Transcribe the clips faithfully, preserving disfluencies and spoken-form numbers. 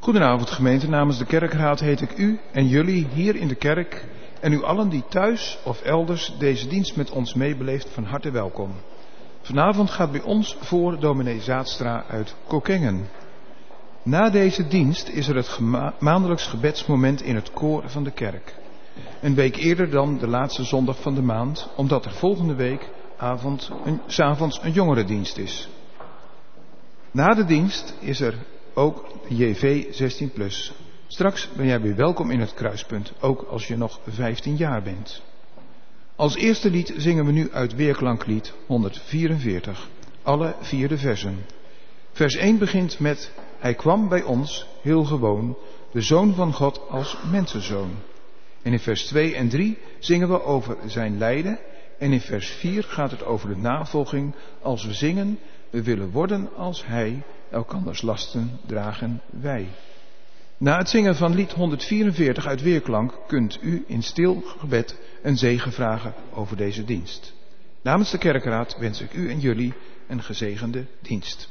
Goedenavond gemeente, namens de kerkraad heet ik u en jullie hier in de kerk en u allen die thuis of elders deze dienst met ons meebeleeft van harte welkom. Vanavond gaat bij ons voor dominee Zaadstra uit Kockengen. Na deze dienst is er het gema- maandelijks gebedsmoment in het koor van de kerk. Een week eerder dan de laatste zondag van de maand, omdat er volgende week avond een, 's avonds een jongerendienst is. Na de dienst is er ook J V zestien plus. Straks ben jij weer welkom in het kruispunt, ook als je nog vijftien jaar bent. Als eerste lied zingen we nu uit Weerklanklied honderdvierenveertig, alle vier de versen. Vers één begint met: Hij kwam bij ons, heel gewoon, de Zoon van God als mensenzoon. En in vers twee en drie zingen we over zijn lijden. En in vers vier gaat het over de navolging als we zingen: we willen worden als hij, elkanders lasten dragen wij. Na het zingen van lied honderdvierenveertig uit Weerklank kunt u in stil gebed een zegen vragen over deze dienst. Namens de kerkraad wens ik u en jullie een gezegende dienst.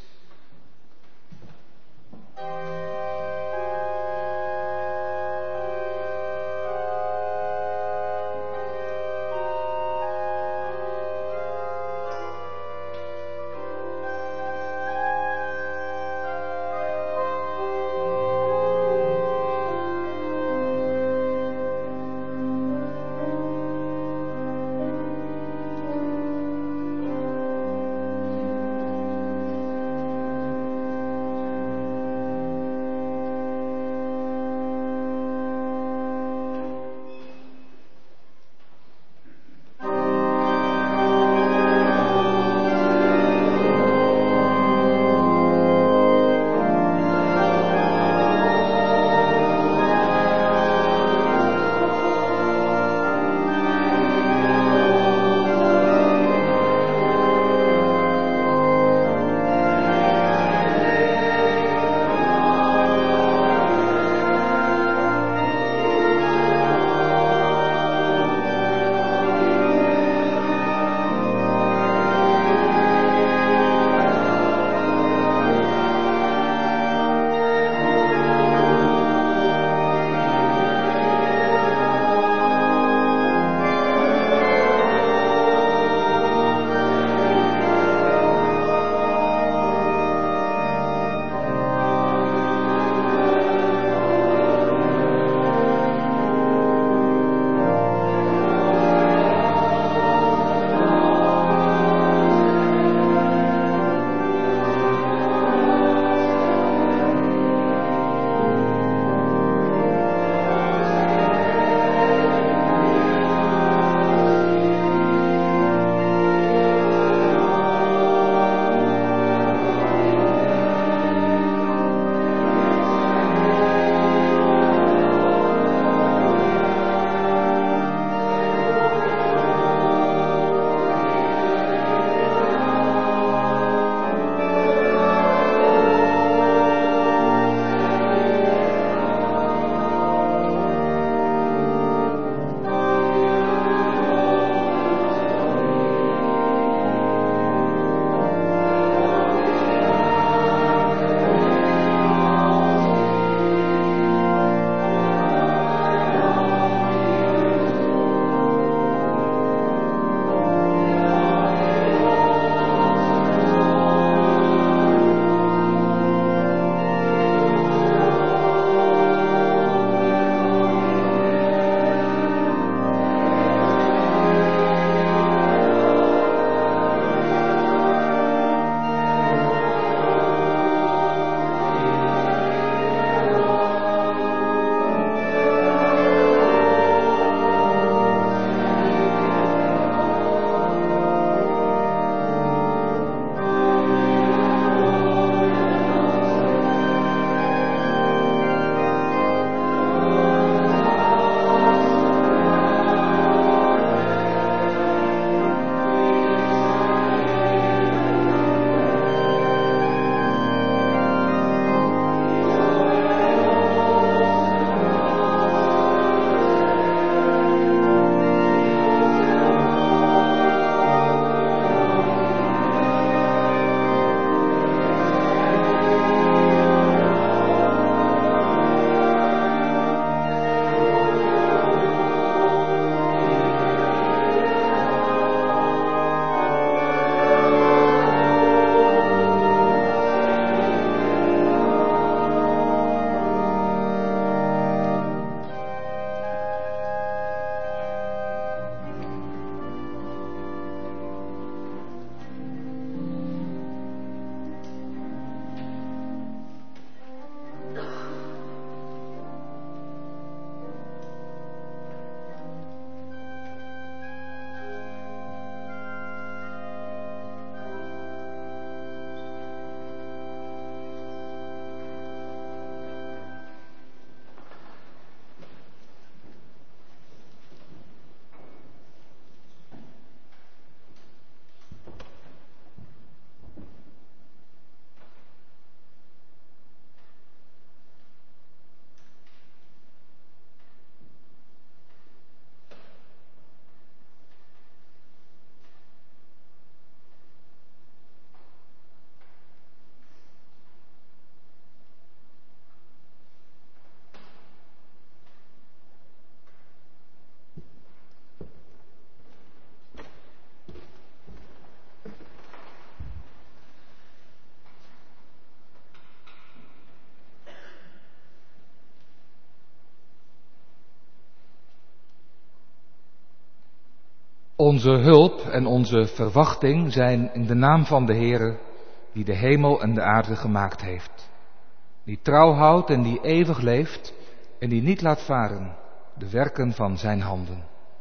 Onze hulp en onze verwachting zijn in de naam van de Heere, die de hemel en de aarde gemaakt heeft. Die trouw houdt en die eeuwig leeft en die niet laat varen de werken van zijn handen.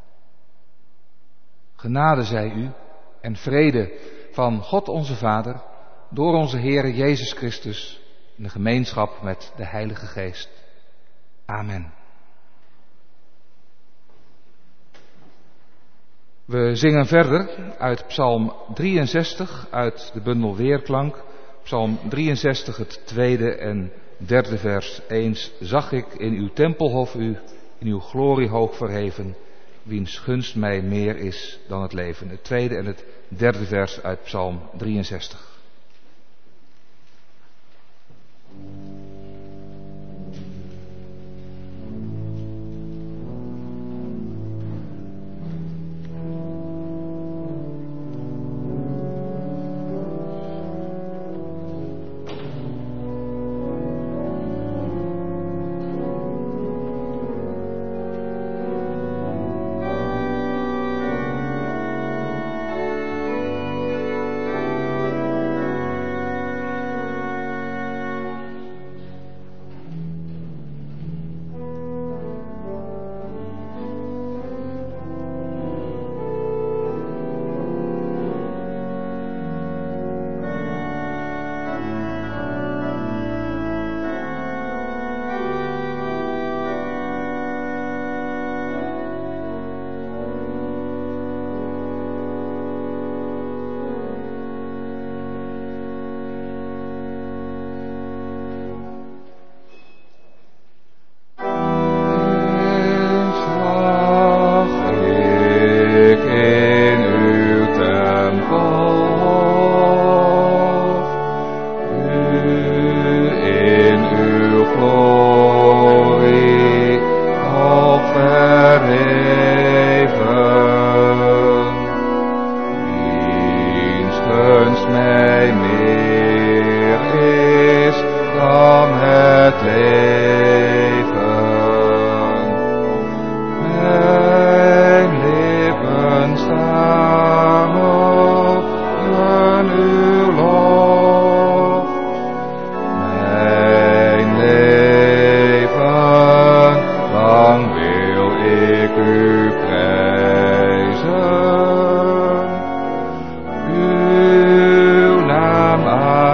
Genade zij u en vrede van God onze Vader, door onze Heere Jezus Christus, in de gemeenschap met de Heilige Geest. Amen. We zingen verder uit Psalm drieënzestig, uit de bundel Weerklank. Psalm drieënzestig, het tweede en derde vers. Eens zag ik in uw tempelhof u, in uw glorie hoog verheven, wiens gunst mij meer is dan het leven. Het tweede en het derde vers uit Psalm drieënzestig. Uw naam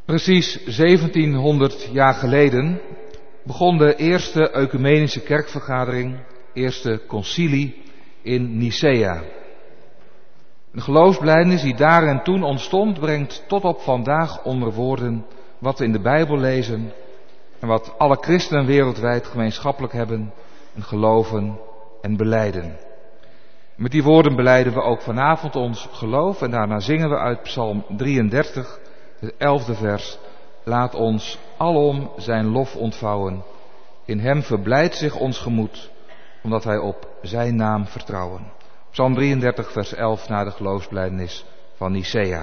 Precies zeventienhonderd jaar geleden begon de eerste ecumenische kerkvergadering, eerste concilie in Nicea. De geloofsbelijdenis die daar en toen ontstond, brengt tot op vandaag onder woorden wat we in de Bijbel lezen en wat alle christenen wereldwijd gemeenschappelijk hebben en geloven en belijden. Met die woorden belijden we ook vanavond ons geloof en daarna zingen we uit Psalm drieëndertig, het elfde vers. Laat ons alom zijn lof ontvouwen. In hem verblijdt zich ons gemoed, omdat wij op zijn naam vertrouwen. Psalm drieëndertig, vers elf, na de geloofsbelijdenis van Nicea.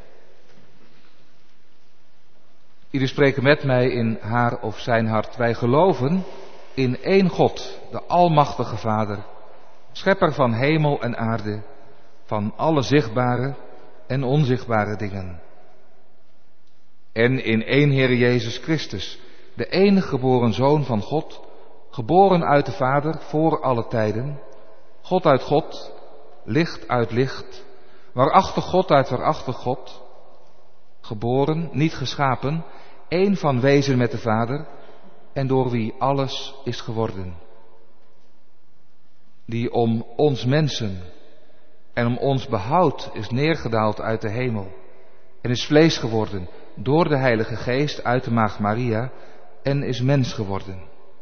Ieder spreken met mij in haar of zijn hart. Wij geloven in één God, de Almachtige Vader, schepper van hemel en aarde, van alle zichtbare en onzichtbare dingen. En in één Heer Jezus Christus, de enige geboren Zoon van God, geboren uit de Vader voor alle tijden, God uit God, licht uit licht, waarachtig God uit waarachtig God, geboren, niet geschapen, één van wezen met de Vader, en door wie alles is geworden. Die om ons mensen en om ons behoud is neergedaald uit de hemel en is vlees geworden door de Heilige Geest uit de Maagd Maria en is mens geworden.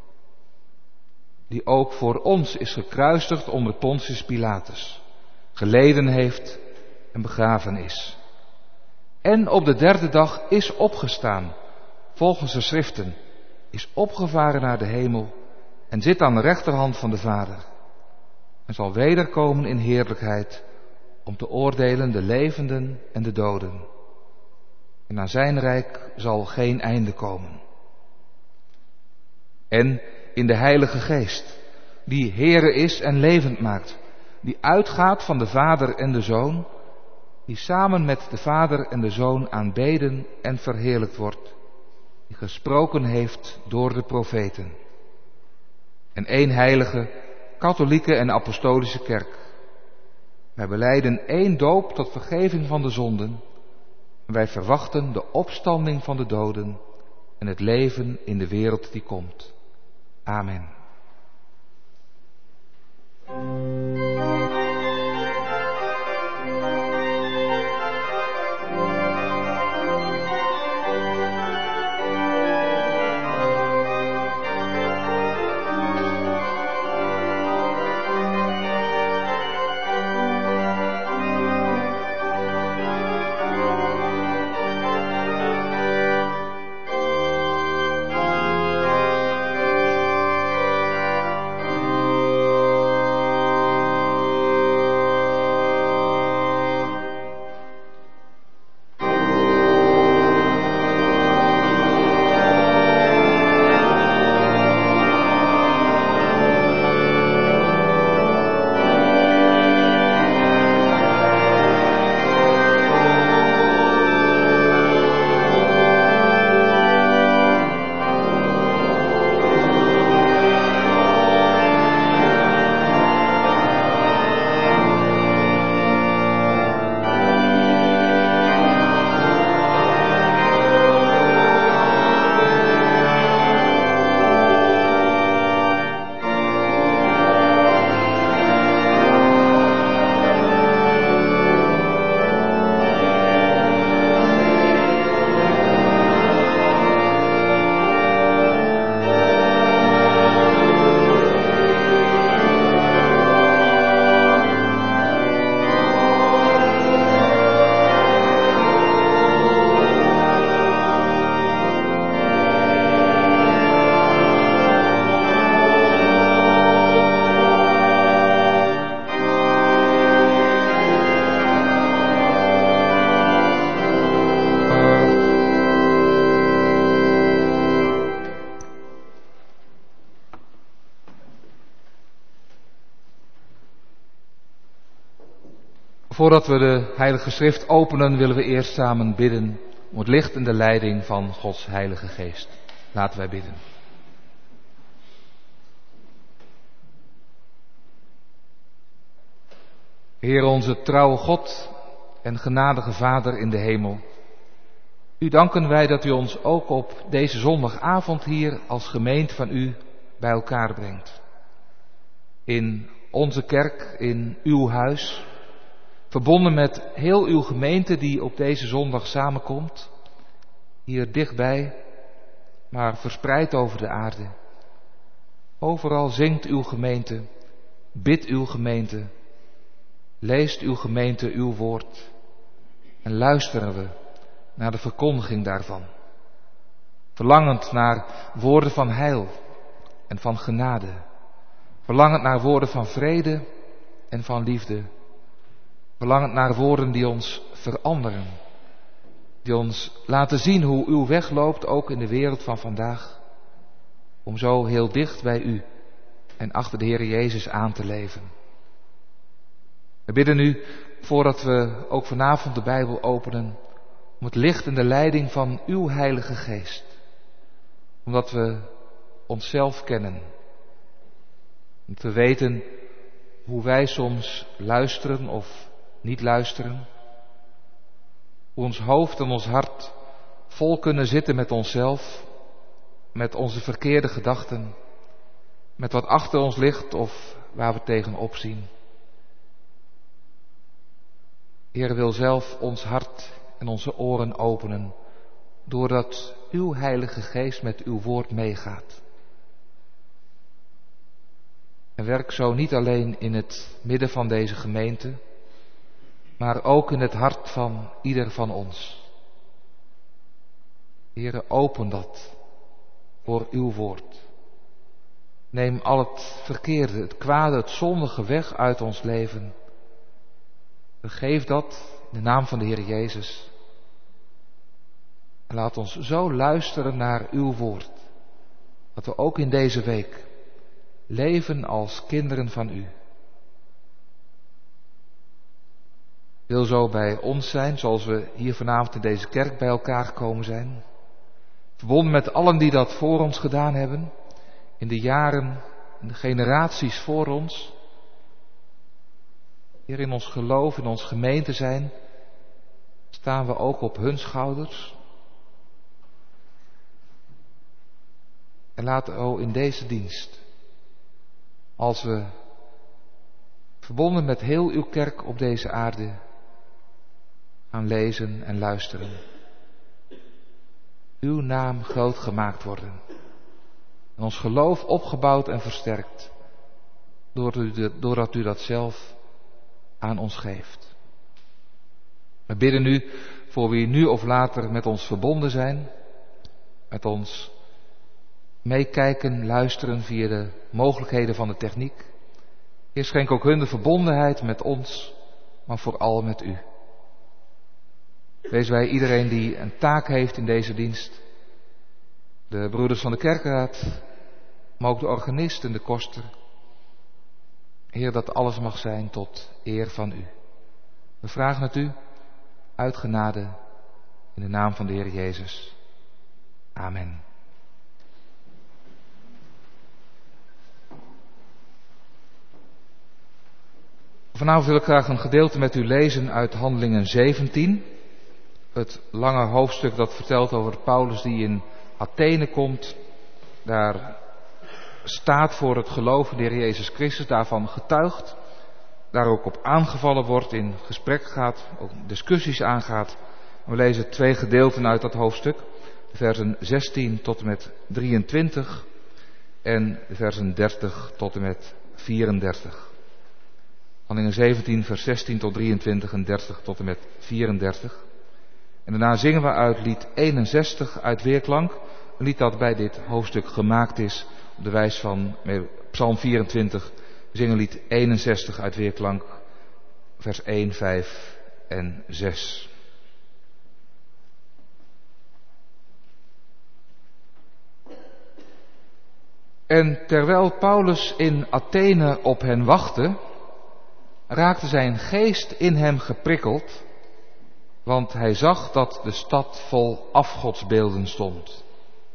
Die ook voor ons is gekruisigd onder Pontius Pilatus, geleden heeft en begraven is. En op de derde dag is opgestaan, volgens de schriften, is opgevaren naar de hemel en zit aan de rechterhand van de Vader. En zal wederkomen in heerlijkheid om te oordelen de levenden en de doden. En aan zijn rijk zal geen einde komen. En in de Heilige Geest, die Heere is en levend maakt, die uitgaat van de Vader en de Zoon, die samen met de Vader en de Zoon aanbeden en verheerlijkt wordt, die gesproken heeft door de profeten. En één heilige, katholieke en apostolische kerk. Wij belijden één doop tot vergeving van de zonden. En wij verwachten de opstanding van de doden en het leven in de wereld die komt. Amen. Voordat we de Heilige Schrift openen, willen we eerst samen bidden om het licht en de leiding van Gods Heilige Geest. Laten wij bidden. Heer onze trouwe God en genadige Vader in de hemel, U danken wij dat u ons ook op deze zondagavond hier als gemeente van u bij elkaar brengt. In onze kerk, in uw huis, verbonden met heel uw gemeente die op deze zondag samenkomt, hier dichtbij, maar verspreid over de aarde. Overal zingt uw gemeente, bidt uw gemeente, leest uw gemeente uw woord en luisteren we naar de verkondiging daarvan. Verlangend naar woorden van heil en van genade. Verlangend naar woorden van vrede en van liefde. Verlangend naar woorden die ons veranderen. Die ons laten zien hoe uw weg loopt, ook in de wereld van vandaag. Om zo heel dicht bij u en achter de Heer Jezus aan te leven. We bidden u, voordat we ook vanavond de Bijbel openen, om het licht en de leiding van uw Heilige Geest. Omdat we onszelf kennen. Om te weten hoe wij soms luisteren of niet luisteren. Hoe ons hoofd en ons hart vol kunnen zitten met onszelf, met onze verkeerde gedachten, met wat achter ons ligt of waar we tegenop zien. Heer wil zelf ons hart en onze oren openen, doordat uw Heilige Geest met uw woord meegaat. En werk zo niet alleen in het midden van deze gemeente, maar ook in het hart van ieder van ons. Heere, open dat voor uw woord. Neem al het verkeerde, het kwade, het zondige weg uit ons leven. Vergeef dat in de naam van de Heer Jezus. En laat ons zo luisteren naar uw woord, dat we ook in deze week leven als kinderen van u. Wil zo bij ons zijn, zoals we hier vanavond in deze kerk bij elkaar gekomen zijn. Verbonden met allen die dat voor ons gedaan hebben, in de jaren, in de generaties voor ons. Hier in ons geloof, in ons gemeente zijn, staan we ook op hun schouders. En laat o in deze dienst, als we verbonden met heel uw kerk op deze aarde gaan lezen en luisteren, uw naam groot gemaakt worden. En ons geloof opgebouwd en versterkt, doordat u dat zelf aan ons geeft. We bidden u voor wie nu of later met ons verbonden zijn, met ons meekijken, luisteren via de mogelijkheden van de techniek. Heer, schenk ook hun de verbondenheid met ons, maar vooral met u. Wees wij iedereen die een taak heeft in deze dienst, de broeders van de kerkraad, maar ook de organist en de koster. Heer, dat alles mag zijn tot eer van u. We vragen het u uit genade in de naam van de Heer Jezus. Amen. Vanavond wil ik graag een gedeelte met u lezen uit Handelingen zeventien. Het lange hoofdstuk dat vertelt over Paulus die in Athene komt. Daar staat voor het geloof in de Heer Jezus Christus, daarvan getuigt. Daar ook op aangevallen wordt, in gesprek gaat, ook discussies aangaat. We lezen twee gedeelten uit dat hoofdstuk. De versen zestien tot en met drieëntwintig en de versen dertig tot en met vierendertig. Handelingen zeventien vers zestien tot drieëntwintig en dertig tot en met vierendertig. En daarna zingen we uit lied eenenzestig uit Weerklank. Een lied dat bij dit hoofdstuk gemaakt is op de wijs van Psalm vierentwintig. We zingen lied eenenzestig uit Weerklank, vers één, vijf en zes. En terwijl Paulus in Athene op hen wachtte, raakte zijn geest in hem geprikkeld, want hij zag dat de stad vol afgodsbeelden stond.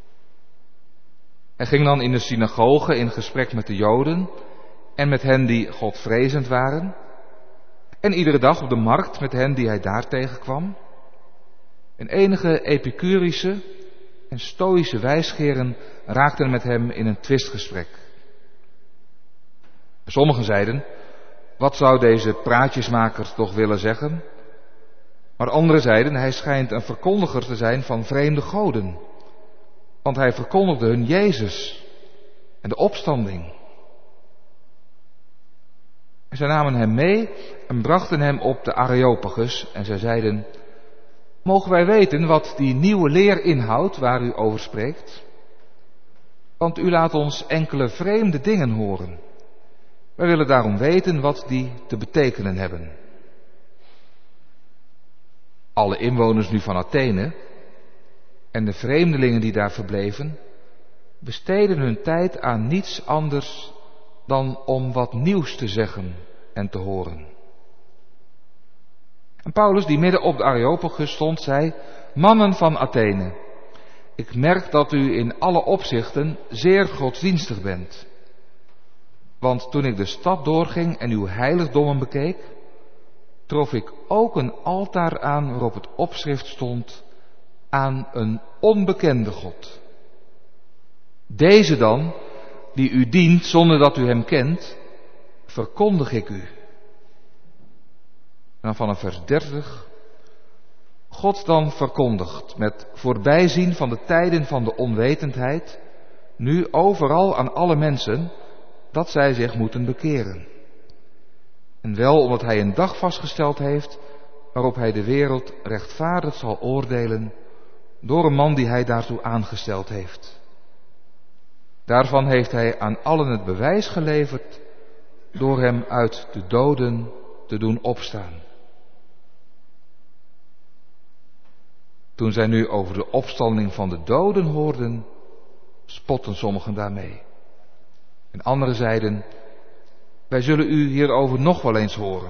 Hij ging dan in de synagoge in gesprek met de Joden en met hen die godvrezend waren, en iedere dag op de markt met hen die hij daar tegenkwam. En enige Epicurische en Stoïsche wijsgeren raakten met hem in een twistgesprek. Sommigen zeiden, wat zou deze praatjesmaker toch willen zeggen? Maar anderen zeiden, hij schijnt een verkondiger te zijn van vreemde goden. Want hij verkondigde hun Jezus en de opstanding. En zij namen hem mee en brachten hem op de Areopagus en zij zeiden, mogen wij weten wat die nieuwe leer inhoudt waar u over spreekt? Want u laat ons enkele vreemde dingen horen. Wij willen daarom weten wat die te betekenen hebben. Alle inwoners nu van Athene en de vreemdelingen die daar verbleven, besteden hun tijd aan niets anders dan om wat nieuws te zeggen en te horen. En Paulus, die midden op de Areopagus stond, zei, mannen van Athene, ik merk dat u in alle opzichten zeer godsdienstig bent. Want toen ik de stad doorging en uw heiligdommen bekeek, trof ik ook een altaar aan waarop het opschrift stond, aan een onbekende God. Deze dan, die u dient zonder dat u hem kent, verkondig ik u. En dan vanaf vers dertig. God dan verkondigt met voorbijzien van de tijden van de onwetendheid, nu overal aan alle mensen, dat zij zich moeten bekeren. En wel omdat hij een dag vastgesteld heeft, waarop hij de wereld rechtvaardig zal oordelen, door een man die hij daartoe aangesteld heeft. Daarvan heeft hij aan allen het bewijs geleverd, door hem uit de doden te doen opstaan. Toen zij nu over de opstanding van de doden hoorden, spotten sommigen daarmee. En anderen zeiden, wij zullen u hierover nog wel eens horen.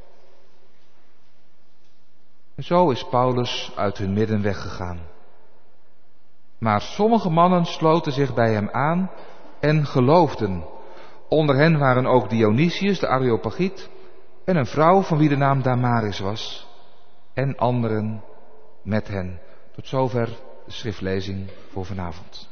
En zo is Paulus uit hun midden weggegaan. Maar sommige mannen sloten zich bij hem aan en geloofden. Onder hen waren ook Dionysius de Areopagiet en een vrouw van wie de naam Damaris was. En anderen met hen. Tot zover de schriftlezing voor vanavond.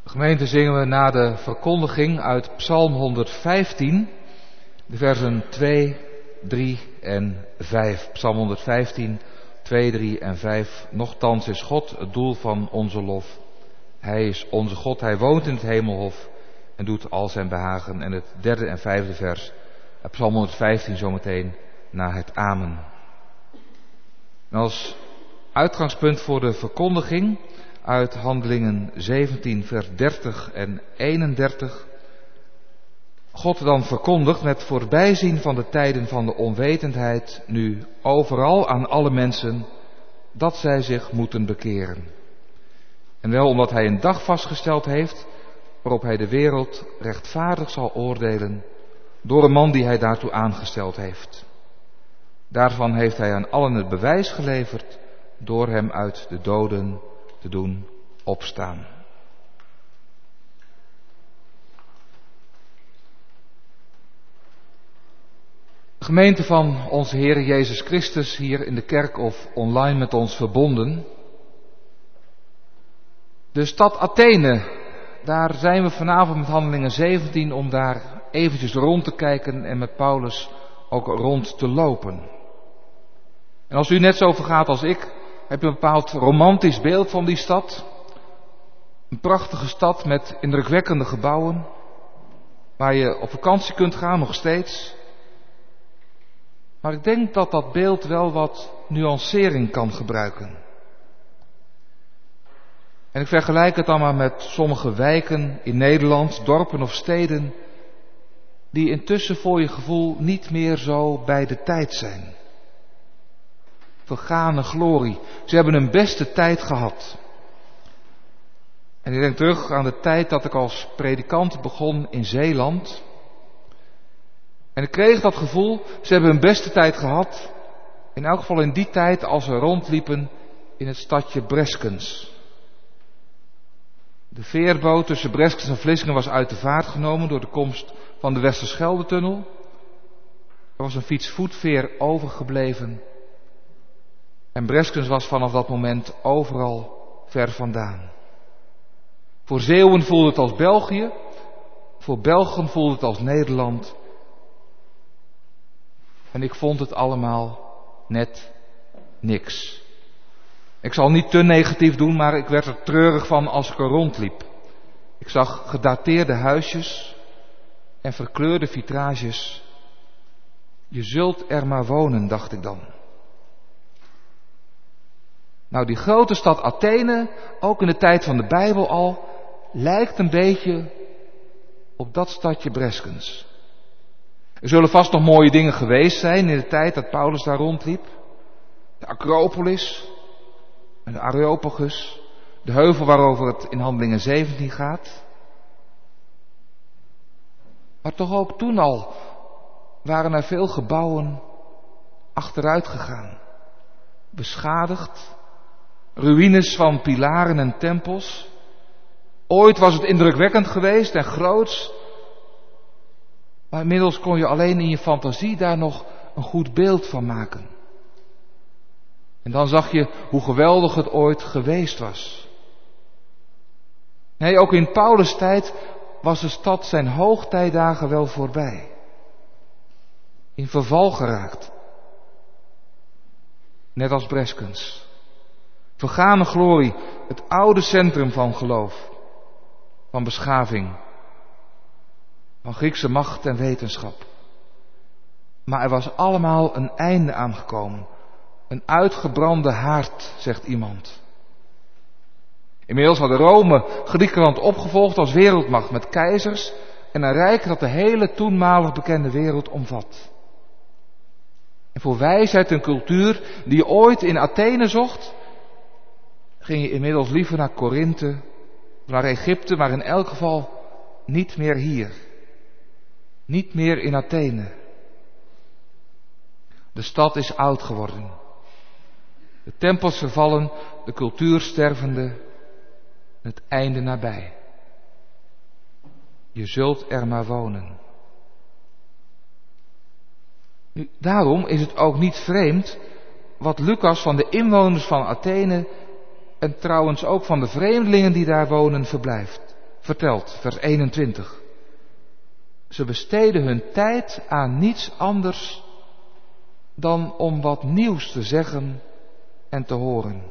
Gemeente, zingen we na de verkondiging uit Psalm honderdvijftien, de versen twee, drie en vijf. Psalm honderdvijftien, twee, drie en vijf. Nochtans is God het doel van onze lof. Hij is onze God, hij woont in het hemelhof en doet al zijn behagen. En het derde en vijfde vers, Psalm honderdvijftien zometeen, na het amen. En als uitgangspunt voor de verkondiging uit Handelingen zeventien, vers dertig en eenendertig. God dan verkondigt met voorbijzien van de tijden van de onwetendheid nu overal aan alle mensen dat zij zich moeten bekeren. En wel omdat hij een dag vastgesteld heeft waarop hij de wereld rechtvaardig zal oordelen door een man die hij daartoe aangesteld heeft. Daarvan heeft hij aan allen het bewijs geleverd door hem uit de doden te doen opstaan. Gemeente van onze Heer Jezus Christus hier in de kerk of online met ons verbonden. De stad Athene, daar zijn we vanavond met Handelingen zeventien om daar eventjes rond te kijken en met Paulus ook rond te lopen. En als u net zo vergaat als ik, heb je een bepaald romantisch beeld van die stad. Een prachtige stad met indrukwekkende gebouwen, waar je op vakantie kunt gaan nog steeds. Maar ik denk dat dat beeld wel wat nuancering kan gebruiken. En ik vergelijk het dan maar met sommige wijken in Nederland, dorpen of steden, die intussen voor je gevoel niet meer zo bij de tijd zijn. Vergane glorie. Ze hebben hun beste tijd gehad. En ik denk terug aan de tijd dat ik als predikant begon in Zeeland. En ik kreeg dat gevoel, ze hebben hun beste tijd gehad. In elk geval in die tijd als we rondliepen in het stadje Breskens. De veerboot tussen Breskens en Vlissingen was uit de vaart genomen door de komst van de Westerschelde-tunnel. Er was een fietsvoetveer overgebleven. En Breskens was vanaf dat moment overal ver vandaan. Voor Zeeuwen voelde het als België. Voor Belgen voelde het als Nederland. En ik vond het allemaal net niks. Ik zal niet te negatief doen, maar ik werd er treurig van als ik er rondliep. Ik zag gedateerde huisjes en verkleurde vitrages. Je zult er maar wonen, dacht ik dan. Nou, die grote stad Athene, ook in de tijd van de Bijbel al, lijkt een beetje op dat stadje Breskens. Er zullen vast nog mooie dingen geweest zijn in de tijd dat Paulus daar rondliep. De Acropolis en de Areopagus, de heuvel waarover het in Handelingen zeventien gaat. Maar toch ook toen al waren er veel gebouwen achteruit gegaan. Beschadigd, ruïnes van pilaren en tempels. Ooit was het indrukwekkend geweest en groots. Maar inmiddels kon je alleen in je fantasie daar nog een goed beeld van maken. En dan zag je hoe geweldig het ooit geweest was. Nee, ook in Paulus' tijd was de stad zijn hoogtijdagen wel voorbij. In verval geraakt. Net als Breskens. Vergane glorie, het oude centrum van geloof, van beschaving, van Griekse macht en wetenschap. Maar er was allemaal een einde aangekomen. Een uitgebrande haard, zegt iemand. Inmiddels had Rome Griekenland opgevolgd als wereldmacht met keizers en een rijk dat de hele toenmalig bekende wereld omvat. En voor wijsheid en cultuur die je ooit in Athene zocht, ging je inmiddels liever naar Korinthe, naar Egypte, maar in elk geval niet meer hier. Niet meer in Athene. De stad is oud geworden. De tempels vervallen, de cultuur stervende, het einde nabij. Je zult er maar wonen. Nu, daarom is het ook niet vreemd wat Lucas van de inwoners van Athene en trouwens ook van de vreemdelingen die daar wonen verblijft, vertelt, vers eenentwintig. Ze besteden hun tijd aan niets anders dan om wat nieuws te zeggen en te horen.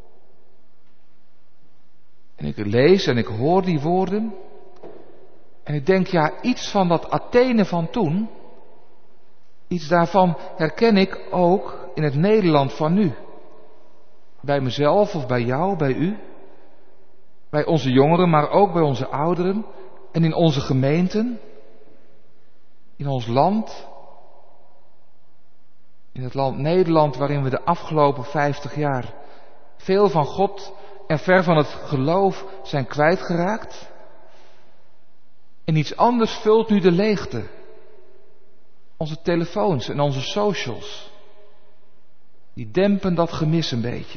En ik lees en ik hoor die woorden en ik denk, ja, iets van dat Athene van toen, iets daarvan herken ik ook in het Nederland van nu. Bij mezelf of bij jou, bij u, bij onze jongeren, maar ook bij onze ouderen en in onze gemeenten, in ons land, in het land Nederland waarin we de afgelopen vijftig jaar veel van God en ver van het geloof zijn kwijtgeraakt. En iets anders vult nu de leegte. Onze telefoons en onze socials. Die dempen dat gemis een beetje.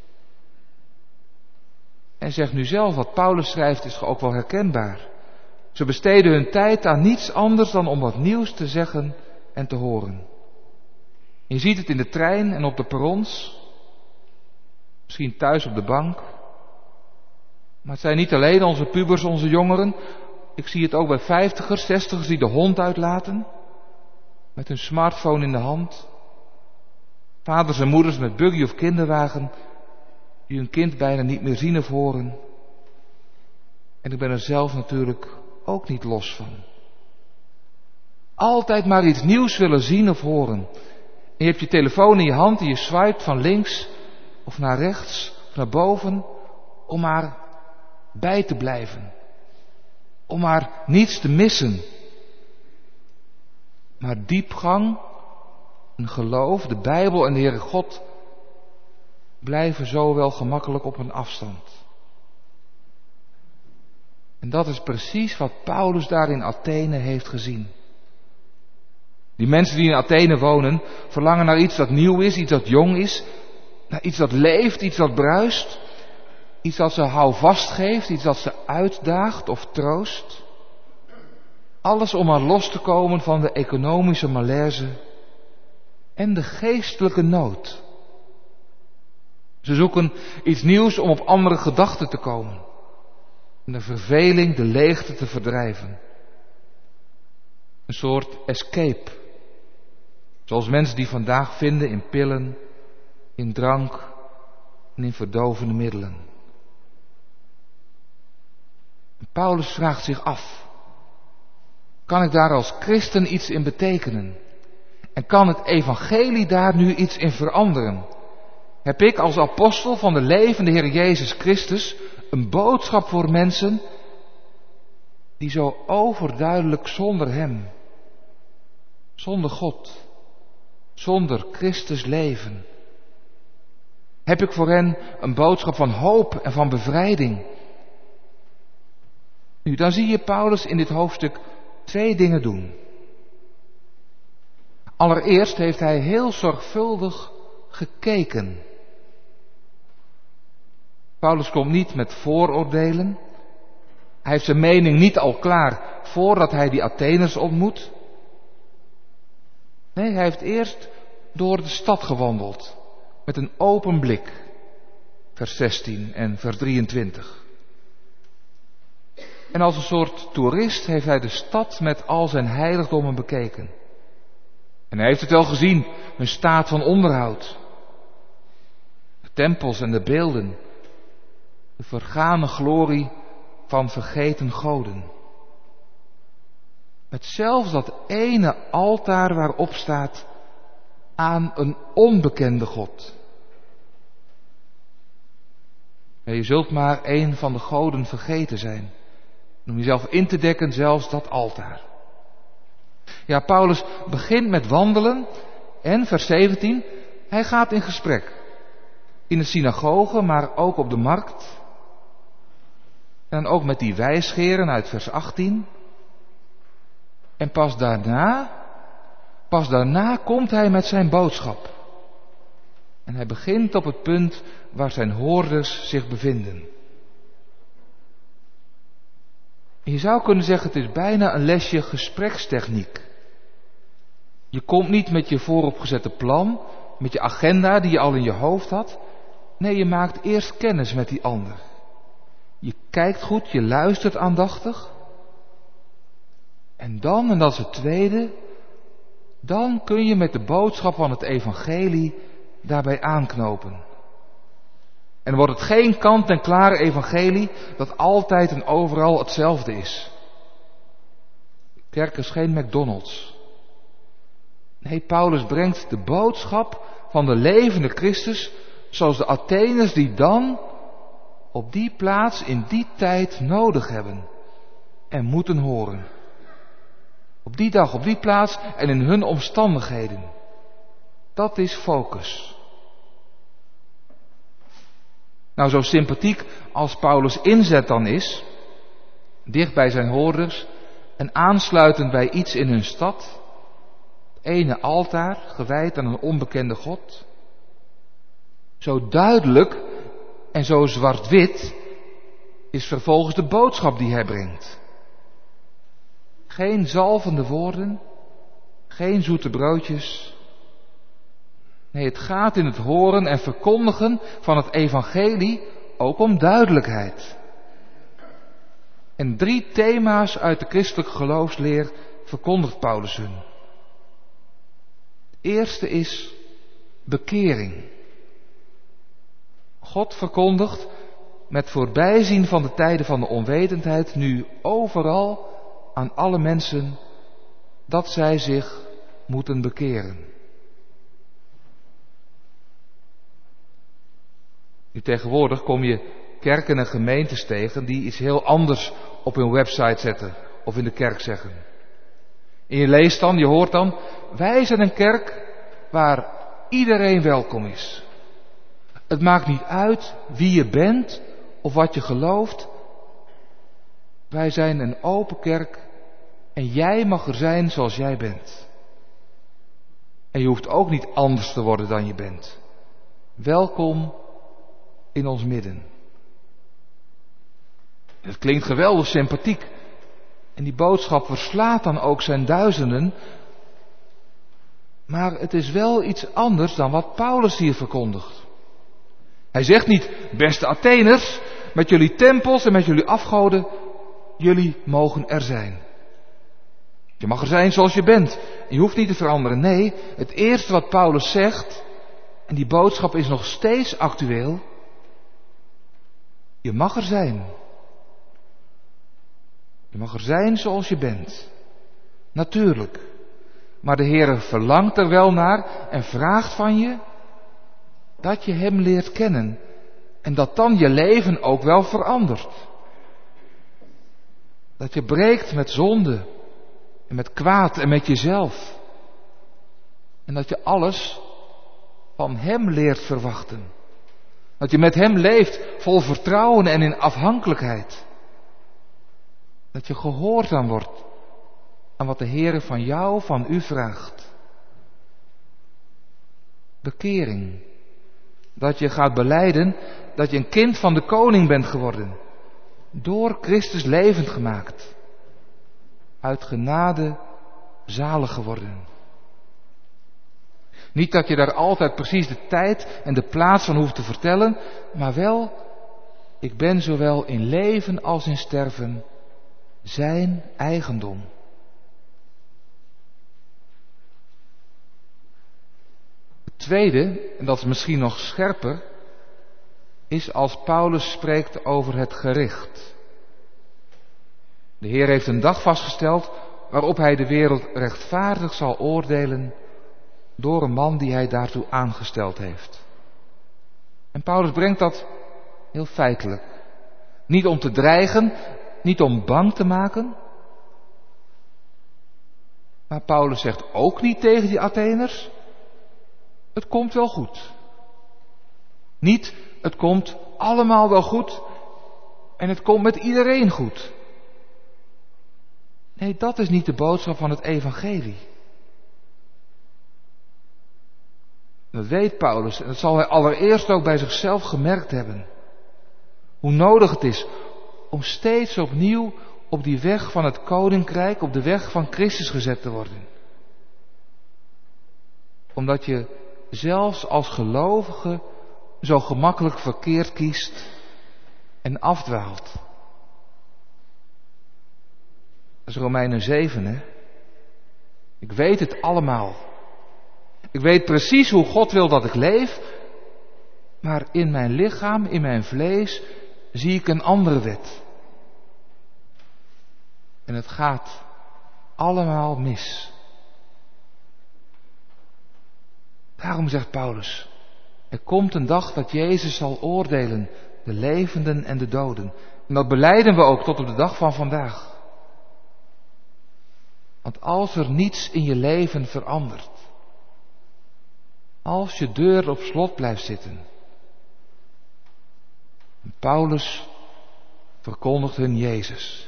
En zeg nu zelf, wat Paulus schrijft is ook wel herkenbaar. Ze besteden hun tijd aan niets anders dan om wat nieuws te zeggen en te horen. Je ziet het in de trein en op de perrons. Misschien thuis op de bank. Maar het zijn niet alleen onze pubers, onze jongeren. Ik zie het ook bij vijftigers, zestigers die de hond uitlaten. Met hun smartphone in de hand. Vaders en moeders met buggy of kinderwagen. Die hun kind bijna niet meer zien of horen. En ik ben er zelf natuurlijk ook niet los van. Altijd maar iets nieuws willen zien of horen. En je hebt je telefoon in je hand en je swipet van links of naar rechts of naar boven. Om maar bij te blijven. Om maar niets te missen. Maar diepgang, een geloof, de Bijbel en de Heere God blijven zo wel gemakkelijk op een afstand. En dat is precies wat Paulus daar in Athene heeft gezien. Die mensen die in Athene wonen, verlangen naar iets dat nieuw is, iets dat jong is, naar iets dat leeft, iets dat bruist, iets dat ze houvast geeft, iets dat ze uitdaagt of troost. Alles om maar los te komen van de economische malaise en de geestelijke nood. Ze zoeken iets nieuws om op andere gedachten te komen. En de verveling, de leegte te verdrijven. Een soort escape. Zoals mensen die vandaag vinden in pillen, in drank en in verdovende middelen. En Paulus vraagt zich af. Kan ik daar als christen iets in betekenen? En kan het evangelie daar nu iets in veranderen? Heb ik als apostel van de levende Heer Jezus Christus een boodschap voor mensen die zo overduidelijk zonder Hem, zonder God, zonder Christus leven? Heb ik voor hen een boodschap van hoop en van bevrijding? Nu, dan zie je Paulus in dit hoofdstuk twee dingen doen. Allereerst heeft hij heel zorgvuldig gekeken. Paulus komt niet met vooroordelen. Hij heeft zijn mening niet al klaar voordat hij die Atheners ontmoet. Nee, hij heeft eerst door de stad gewandeld. Met een open blik. Vers zestien en vers drieëntwintig. En als een soort toerist heeft hij de stad met al zijn heiligdommen bekeken. En hij heeft het wel gezien, hun staat van onderhoud. De tempels en de beelden. De vergane glorie van vergeten goden. Met zelfs dat ene altaar waarop staat aan een onbekende God. En je zult maar een van de goden vergeten zijn. Om jezelf in te dekken, zelfs dat altaar. Ja, Paulus begint met wandelen en vers zeventien, hij gaat in gesprek. In de synagoge, maar ook op de markt. En ook met die wijsgeren uit vers achttien. En pas daarna, pas daarna komt hij met zijn boodschap. En hij begint op het punt waar zijn hoorders zich bevinden. En je zou kunnen zeggen, het is bijna een lesje gesprekstechniek. Je komt niet met je vooropgezette plan, met je agenda die je al in je hoofd had. Nee, je maakt eerst kennis met die ander. Je kijkt goed, je luistert aandachtig. En dan, en dat is het tweede, dan kun je met de boodschap van het evangelie daarbij aanknopen. En dan wordt het geen kant-en-klaar evangelie dat altijd en overal hetzelfde is. Kerk is geen McDonald's. Nee, Paulus brengt de boodschap van de levende Christus zoals de Atheners die dan op die plaats in die tijd nodig hebben en moeten horen. Op die dag, op die plaats en in hun omstandigheden. Dat is focus. Nou, zo sympathiek als Paulus' inzet dan is, dicht bij zijn hoorders en aansluitend bij iets in hun stad, het ene altaar gewijd aan een onbekende God, zo duidelijk en zo zwart-wit is vervolgens de boodschap die hij brengt. Geen zalvende woorden, geen zoete broodjes. Nee, het gaat in het horen en verkondigen van het evangelie ook om duidelijkheid. En drie thema's uit de christelijke geloofsleer verkondigt Paulus hun. Het eerste is bekering. God verkondigt met voorbijzien van de tijden van de onwetendheid nu overal aan alle mensen dat zij zich moeten bekeren. Nu tegenwoordig kom je kerken en gemeentes tegen die iets heel anders op hun website zetten of in de kerk zeggen. En je leest dan, je hoort dan, wij zijn een kerk waar iedereen welkom is. Het maakt niet uit wie je bent of wat je gelooft. Wij zijn een open kerk en jij mag er zijn zoals jij bent. En je hoeft ook niet anders te worden dan je bent. Welkom in ons midden. Het klinkt geweldig sympathiek. En die boodschap verslaat dan ook zijn duizenden. Maar het is wel iets anders dan wat Paulus hier verkondigt. Hij zegt niet, beste Atheners, met jullie tempels en met jullie afgoden, jullie mogen er zijn. Je mag er zijn zoals je bent. Je hoeft niet te veranderen. Nee, het eerste wat Paulus zegt, en die boodschap is nog steeds actueel, je mag er zijn. Je mag er zijn zoals je bent. Natuurlijk. Maar de Heere verlangt er wel naar en vraagt van je dat je Hem leert kennen. En dat dan je leven ook wel verandert. Dat je breekt met zonde en met kwaad en met jezelf. En dat je alles van Hem leert verwachten. Dat je met Hem leeft vol vertrouwen en in afhankelijkheid. Dat je gehoorzaam wordt aan wat de Heere van jou, van u vraagt. Bekering. Dat je gaat belijden dat je een kind van de koning bent geworden. Door Christus levend gemaakt. Uit genade zalig geworden. Niet dat je daar altijd precies de tijd en de plaats van hoeft te vertellen, maar wel, ik ben zowel in leven als in sterven zijn eigendom. Het tweede, en dat is misschien nog scherper, is als Paulus spreekt over het gericht. De Heer heeft een dag vastgesteld waarop Hij de wereld rechtvaardig zal oordelen door een man die Hij daartoe aangesteld heeft. En Paulus brengt dat heel feitelijk. Niet om te dreigen, niet om bang te maken. Maar Paulus zegt ook niet tegen die Atheners, het komt wel goed. Niet, het komt allemaal wel goed en het komt met iedereen goed. Nee, dat is niet de boodschap van het evangelie. Dat weet Paulus en dat zal hij allereerst ook bij zichzelf gemerkt hebben. Hoe nodig het is om steeds opnieuw op die weg van het koninkrijk, op de weg van Christus gezet te worden. Omdat je zelfs als gelovige zo gemakkelijk verkeerd kiest en afdwaalt. Dat is Romeinen zeven, hè? Ik weet het allemaal. Ik weet precies hoe God wil dat ik leef, maar in mijn lichaam, in mijn vlees, zie ik een andere wet. En het gaat allemaal mis. Daarom zegt Paulus, er komt een dag dat Jezus zal oordelen, de levenden en de doden. En dat belijden we ook tot op de dag van vandaag. Want als er niets in je leven verandert, als je deur op slot blijft zitten. En Paulus verkondigt hun Jezus.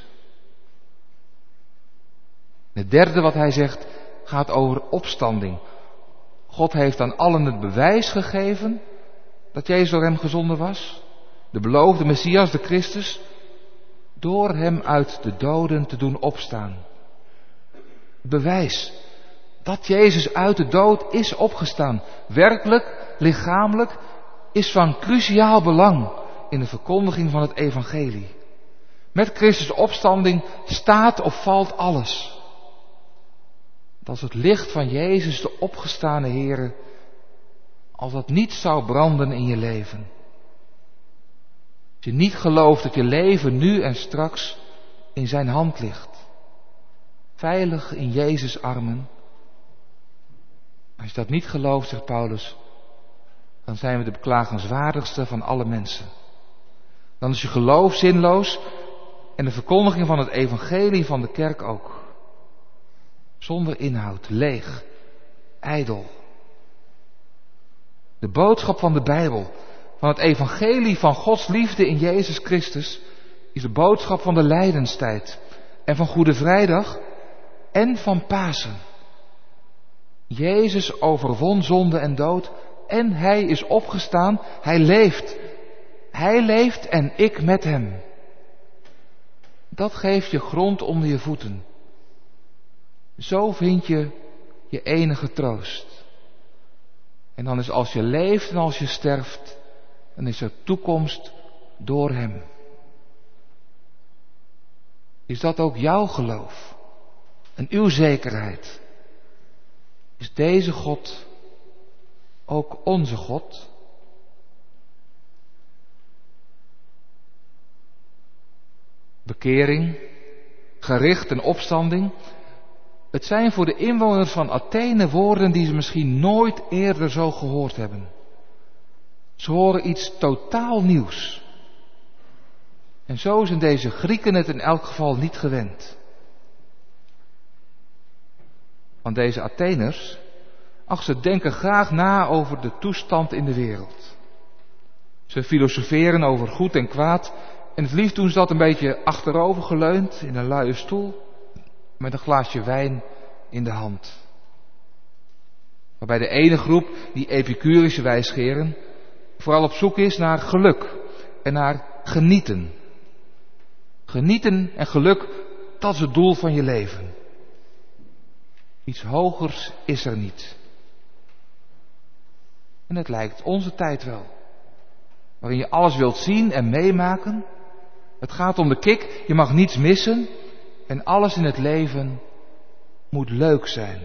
Het derde wat hij zegt gaat over opstanding. God heeft aan allen het bewijs gegeven dat Jezus door hem gezonden was. De beloofde Messias, de Christus, door hem uit de doden te doen opstaan. Bewijs dat Jezus uit de dood is opgestaan. Werkelijk, lichamelijk, is van cruciaal belang in de verkondiging van het evangelie. Met Christus' opstanding staat of valt alles. Als het licht van Jezus, de opgestane Heere, als dat niet zou branden in je leven. Als je niet gelooft dat je leven nu en straks in zijn hand ligt. Veilig in Jezus' armen. Als je dat niet gelooft, zegt Paulus, dan zijn we de beklagenswaardigste van alle mensen. Dan is je geloof zinloos en de verkondiging van het evangelie van de kerk ook. Zonder inhoud, leeg, ijdel. De boodschap van de Bijbel, van het evangelie van Gods liefde in Jezus Christus, is de boodschap van de lijdenstijd en van Goede Vrijdag en van Pasen. Jezus overwon zonde en dood en hij is opgestaan, hij leeft. Hij leeft en ik met hem. Dat geeft je grond onder je voeten. Zo vind je je enige troost. En dan is als je leeft en als je sterft, dan is er toekomst door hem. Is dat ook jouw geloof en uw zekerheid? Is deze God ook onze God? Bekering, gericht en opstanding. Het zijn voor de inwoners van Athene woorden die ze misschien nooit eerder zo gehoord hebben. Ze horen iets totaal nieuws. En zo zijn deze Grieken het in elk geval niet gewend. Want deze Atheners, ach, ze denken graag na over de toestand in de wereld. Ze filosoferen over goed en kwaad en het liefst doen ze dat een beetje achterover geleund in een luie stoel met een glaasje wijn in de hand. Waarbij de ene groep, die epicurische wijsgeren, vooral op zoek is naar geluk en naar genieten. Genieten en geluk, dat is het doel van je leven. Iets hogers is er niet. En het lijkt onze tijd wel. Waarin je alles wilt zien en meemaken. Het gaat om de kick, je mag niets missen. En alles in het leven moet leuk zijn.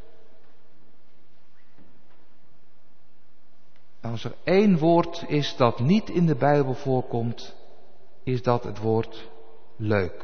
Als er één woord is dat niet in de Bijbel voorkomt, is dat het woord leuk.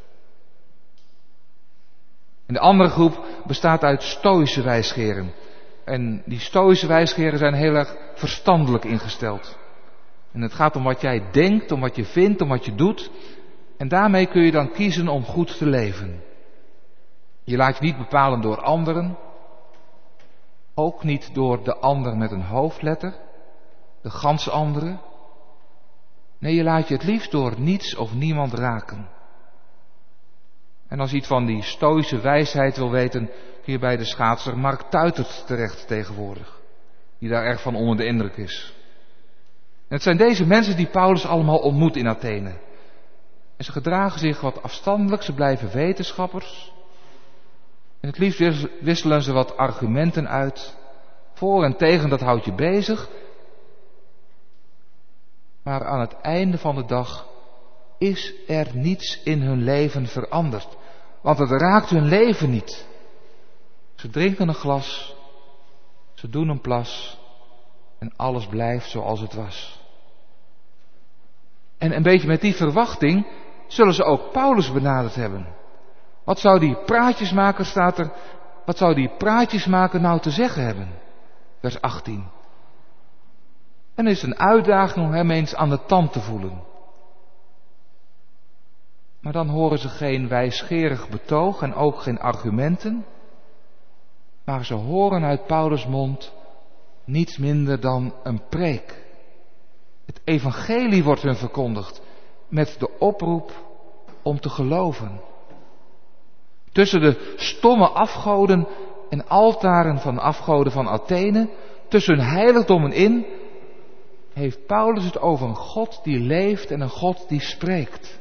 En de andere groep bestaat uit stoïsche wijsgeren. En die stoïsche wijsgeren zijn heel erg verstandelijk ingesteld. En het gaat om wat jij denkt, om wat je vindt, om wat je doet. En daarmee kun je dan kiezen om goed te leven. Je laat je niet bepalen door anderen. Ook niet door de ander met een hoofdletter. De gans andere. Nee, je laat je het liefst door niets of niemand raken. En als je iets van die stoïsche wijsheid wil weten, kun je bij de schaatser Mark Tuitert terecht tegenwoordig. Die daar erg van onder de indruk is. En het zijn deze mensen die Paulus allemaal ontmoet in Athene. En ze gedragen zich wat afstandelijk, ze blijven wetenschappers. En het liefst wisselen ze wat argumenten uit. Voor en tegen, dat houdt je bezig. Maar aan het einde van de dag is er niets in hun leven veranderd. Want het raakt hun leven niet. Ze drinken een glas, ze doen een plas en alles blijft zoals het was. En een beetje met die verwachting zullen ze ook Paulus benaderd hebben. Wat zou die praatjesmaker, staat er, wat zou die praatjesmaker nou te zeggen hebben? Vers achttien. En is een uitdaging om hem eens aan de tand te voelen. Maar dan horen ze geen wijsgerig betoog en ook geen argumenten. Maar ze horen uit Paulus' mond niets minder dan een preek. Het evangelie wordt hun verkondigd met de oproep om te geloven. Tussen de stomme afgoden en altaren van afgoden van Athene, tussen hun heiligdommen in, heeft Paulus het over een God die leeft en een God die spreekt.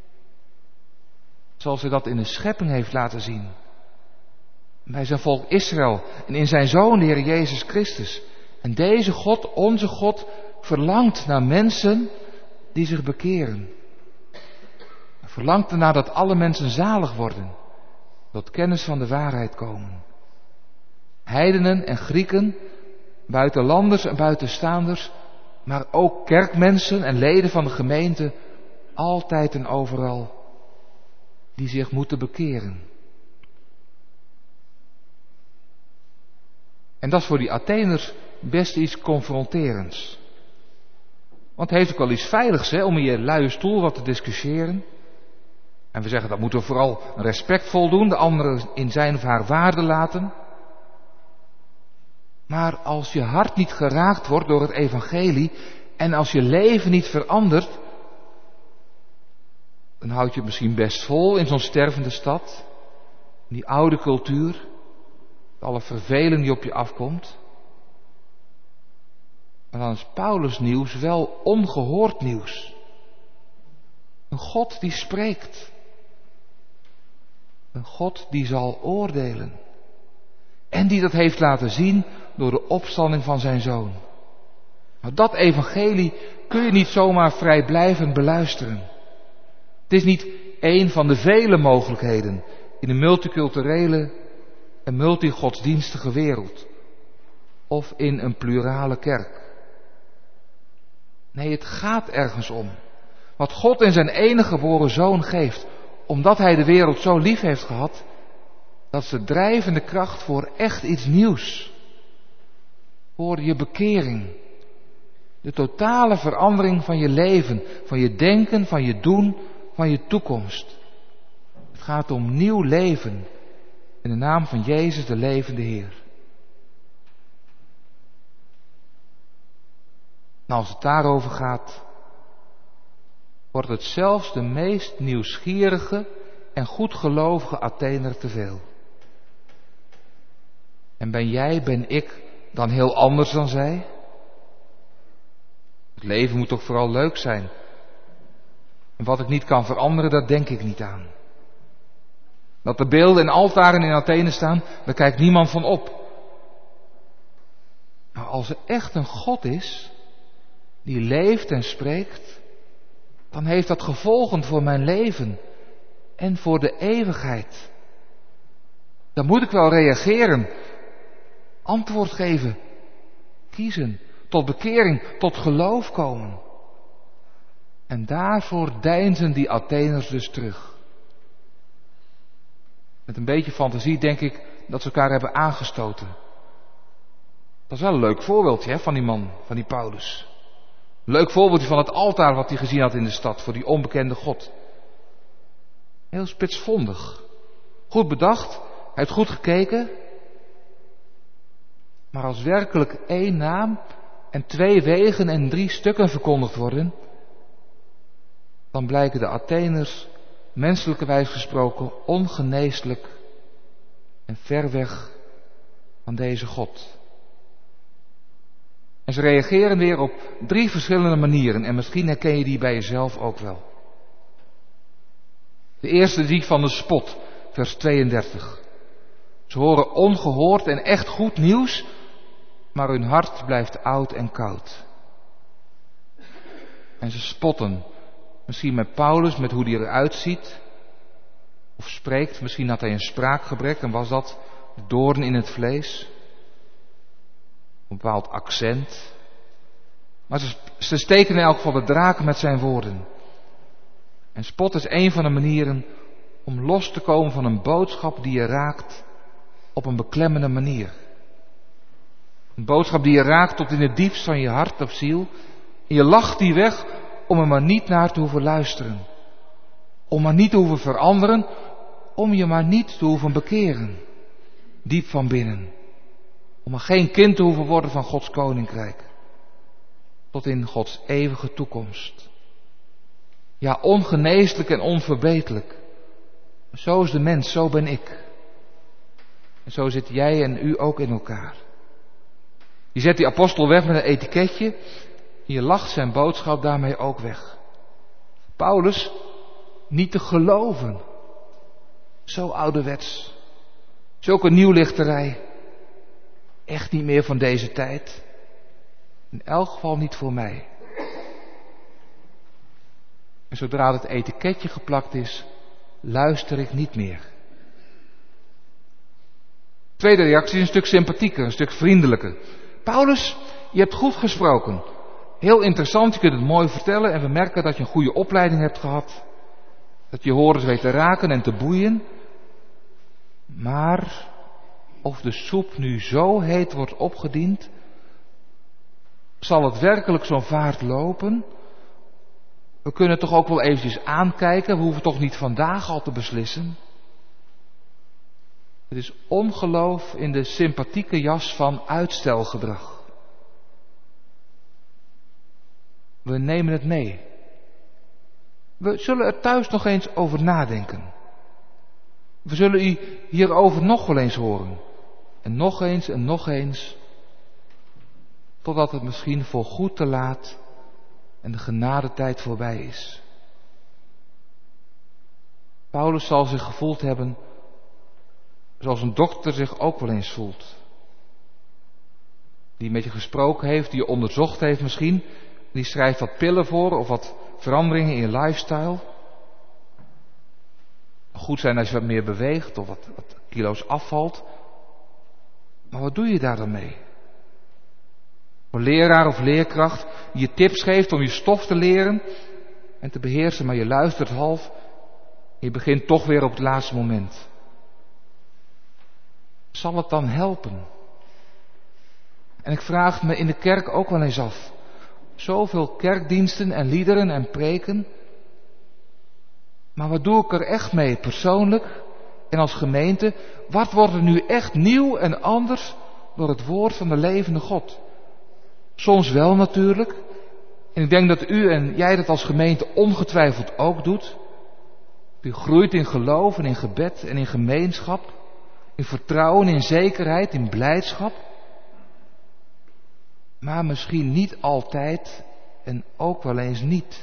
Zoals hij dat in de schepping heeft laten zien. Bij zijn volk Israël en in zijn Zoon, de Heer Jezus Christus. En deze God, onze God, verlangt naar mensen die zich bekeren. Hij verlangt ernaar dat alle mensen zalig worden. Tot kennis van de waarheid komen. Heidenen en Grieken, buitenlanders en buitenstaanders, maar ook kerkmensen en leden van de gemeente, altijd en overal, die zich moeten bekeren. En dat is voor die Atheners best iets confronterends. Want het heeft ook wel iets veiligs, hè, om in je luie stoel wat te discussiëren. En we zeggen dat moeten we vooral respectvol doen, de anderen in zijn of haar waarde laten. Maar als je hart niet geraakt wordt door het evangelie en als je leven niet verandert, dan houd je het misschien best vol in zo'n stervende stad, in die oude cultuur, alle verveling die op je afkomt. Maar dan is Paulus nieuws wel ongehoord nieuws. Een God die spreekt. Een God die zal oordelen. En die dat heeft laten zien door de opstanding van zijn Zoon. Maar dat evangelie kun je niet zomaar vrijblijvend beluisteren. Het is niet één van de vele mogelijkheden in een multiculturele en multigodsdienstige wereld. Of in een plurale kerk. Nee, het gaat ergens om. Wat God in zijn enige geboren Zoon geeft, omdat hij de wereld zo lief heeft gehad, dat is de drijvende kracht voor echt iets nieuws. Voor je bekering. De totale verandering van je leven, van je denken, van je doen, van je toekomst. Het gaat om nieuw leven in de naam van Jezus, de levende Heer. Nou, als het daarover gaat, wordt het zelfs de meest nieuwsgierige en goedgelovige Athener te veel. En ben jij, ben ik dan heel anders dan zij? Het leven moet toch vooral leuk zijn. En wat ik niet kan veranderen, daar denk ik niet aan. Dat de beelden en altaren in Athene staan, daar kijkt niemand van op. Maar als er echt een God is, die leeft en spreekt, dan heeft dat gevolgen voor mijn leven en voor de eeuwigheid. Dan moet ik wel reageren, antwoord geven, kiezen, tot bekering, tot geloof komen. En daarvoor deinzen die Atheners dus terug. Met een beetje fantasie denk ik dat ze elkaar hebben aangestoten. Dat is wel een leuk voorbeeldje, hè, van die man, van die Paulus. Leuk voorbeeldje van het altaar wat hij gezien had in de stad voor die onbekende God. Heel spitsvondig. Goed bedacht, hij heeft goed gekeken. Maar als werkelijk één naam en twee wegen en drie stukken verkondigd worden, dan blijken de Atheners menselijkerwijs gesproken ongeneeslijk en ver weg van deze God. En ze reageren weer op drie verschillende manieren en misschien herken je die bij jezelf ook wel. De eerste die van de spot, vers tweeëndertig. Ze horen ongehoord en echt goed nieuws, maar hun hart blijft oud en koud. En ze spotten Misschien met Paulus, met hoe hij eruit ziet. Of spreekt, misschien had hij een spraakgebrek en was dat de doorn in het vlees. Een bepaald accent. Maar ze, ze steken in elk geval de draken met zijn woorden. En spot is een van de manieren om los te komen van een boodschap die je raakt op een beklemmende manier. Een boodschap die je raakt tot in het diepst van je hart of ziel. En je lacht die weg om er maar niet naar te hoeven luisteren. Om maar niet te hoeven veranderen. Om je maar niet te hoeven bekeren. Diep van binnen. Om maar geen kind te hoeven worden van Gods koninkrijk. Tot in Gods eeuwige toekomst. Ja, ongeneeslijk en onverbeterlijk. Zo is de mens, zo ben ik. En zo zit jij en u ook in elkaar. Je zet die apostel weg met een etiketje. En je lacht zijn boodschap daarmee ook weg. Paulus, niet te geloven. Zo ouderwets. Zulke nieuwlichterij. Echt niet meer van deze tijd. In elk geval niet voor mij. En zodra het etiketje geplakt is, luister ik niet meer. Tweede reactie is een stuk sympathieker, een stuk vriendelijker. Paulus, je hebt goed gesproken. Heel interessant, je kunt het mooi vertellen en we merken dat je een goede opleiding hebt gehad. Dat je horens weet te raken en te boeien. Maar of de soep nu zo heet wordt opgediend, zal het werkelijk zo'n vaart lopen? We kunnen toch ook wel eventjes aankijken, we hoeven toch niet vandaag al te beslissen? Het is ongeloof in de sympathieke jas van uitstelgedrag. We nemen het mee. We zullen er thuis nog eens over nadenken. We zullen u hierover nog wel eens horen. En nog eens en nog eens. Totdat het misschien voor goed te laat en de genadetijd voorbij is. Paulus zal zich gevoeld hebben zoals een dokter zich ook wel eens voelt. Die met je gesproken heeft, die je onderzocht heeft misschien. Die schrijft wat pillen voor of wat veranderingen in je lifestyle. Goed zijn als je wat meer beweegt of wat, wat kilo's afvalt. Maar wat doe je daar dan mee? Een leraar of leerkracht die je tips geeft om je stof te leren en te beheersen, maar je luistert half en je begint toch weer op het laatste moment. Zal het dan helpen? En ik vraag me in de kerk ook wel eens af. Zoveel kerkdiensten en liederen en preken. Maar wat doe ik er echt mee persoonlijk en als gemeente? Wat wordt er nu echt nieuw en anders door het woord van de levende God? Soms wel natuurlijk. En ik denk dat u en jij dat als gemeente ongetwijfeld ook doet. U groeit in geloof en in gebed en in gemeenschap. In vertrouwen, in zekerheid, in blijdschap. Maar misschien niet altijd en ook wel eens niet.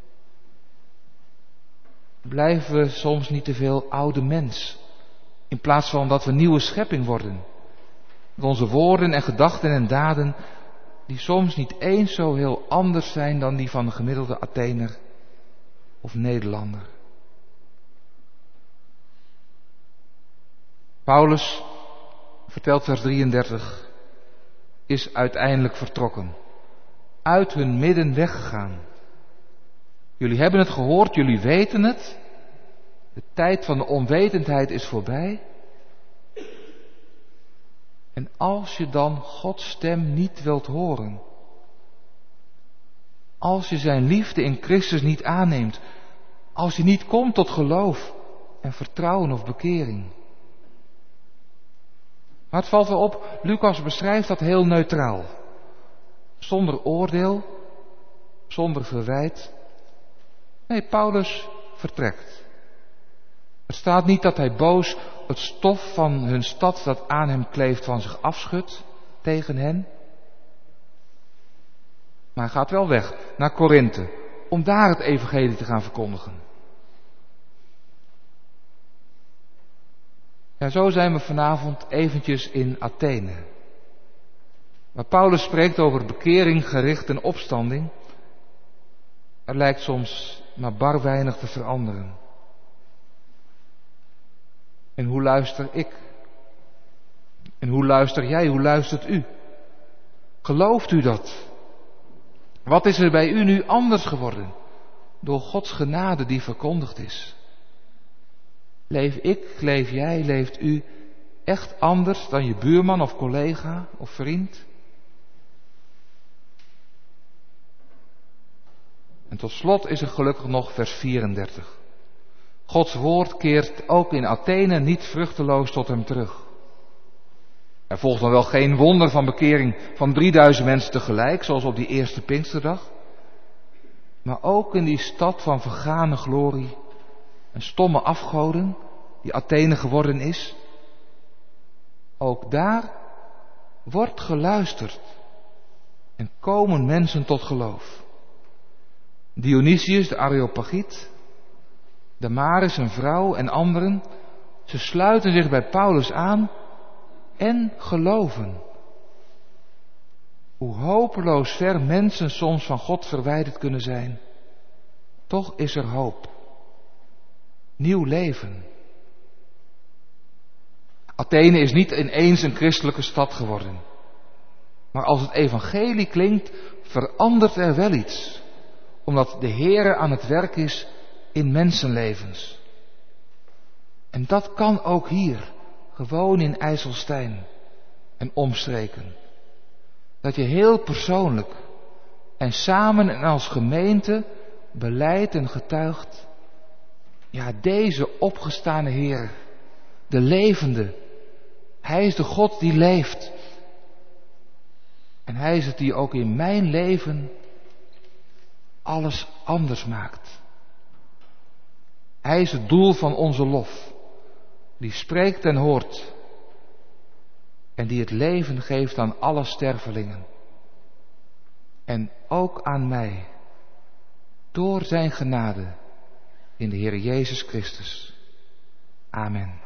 Blijven we soms niet te veel oude mens. In plaats van dat we nieuwe schepping worden. Met onze woorden en gedachten en daden die soms niet eens zo heel anders zijn dan die van een gemiddelde Athener of Nederlander. Paulus, vertelt vers drieëndertig, is uiteindelijk vertrokken. Uit hun midden weggegaan. Jullie hebben het gehoord, jullie weten het. De tijd van de onwetendheid is voorbij. En als je dan Gods stem niet wilt horen. Als je zijn liefde in Christus niet aanneemt. Als je niet komt tot geloof en vertrouwen of bekering. Maar het valt wel op, Lucas beschrijft dat heel neutraal. Zonder oordeel, zonder verwijt. Nee, Paulus vertrekt. Het staat niet dat hij boos het stof van hun stad dat aan hem kleeft van zich afschudt tegen hen. Maar hij gaat wel weg naar Korinthe om daar het evangelie te gaan verkondigen. Ja, zo zijn we vanavond eventjes in Athene. Waar Paulus spreekt over bekering, gericht en opstanding. Er lijkt soms maar bar weinig te veranderen. En hoe luister ik? En hoe luister jij? Hoe luistert u? Gelooft u dat? Wat is er bij u nu anders geworden door Gods genade die verkondigd is? Leef ik, leef jij, leeft u echt anders dan je buurman of collega of vriend? En tot slot is er gelukkig nog vers vierendertig. Gods woord keert ook in Athene niet vruchteloos tot hem terug. Er volgt dan wel geen wonder van bekering van drieduizend mensen tegelijk, zoals op die eerste Pinksterdag. Maar ook in die stad van vergane glorie en stomme afgoden, die Athene geworden is, ook daar wordt geluisterd en komen mensen tot geloof. Dionysius de Areopagiet, Damaris zijn vrouw en anderen, ze sluiten zich bij Paulus aan en geloven. Hoe hopeloos ver mensen soms van God verwijderd kunnen zijn, toch is er hoop. Nieuw leven. Athene is niet ineens een christelijke stad geworden. Maar als het evangelie klinkt, verandert er wel iets. Omdat de Heere aan het werk is in mensenlevens. En dat kan ook hier, gewoon in IJsselstein en omstreken. Dat je heel persoonlijk en samen en als gemeente beleidt en getuigt. Ja, deze opgestane Heer, de levende, Hij is de God die leeft. En Hij is het die ook in mijn leven alles anders maakt. Hij is het doel van onze lof, die spreekt en hoort en die het leven geeft aan alle stervelingen. En ook aan mij, door zijn genade in de Heer Jezus Christus. Amen.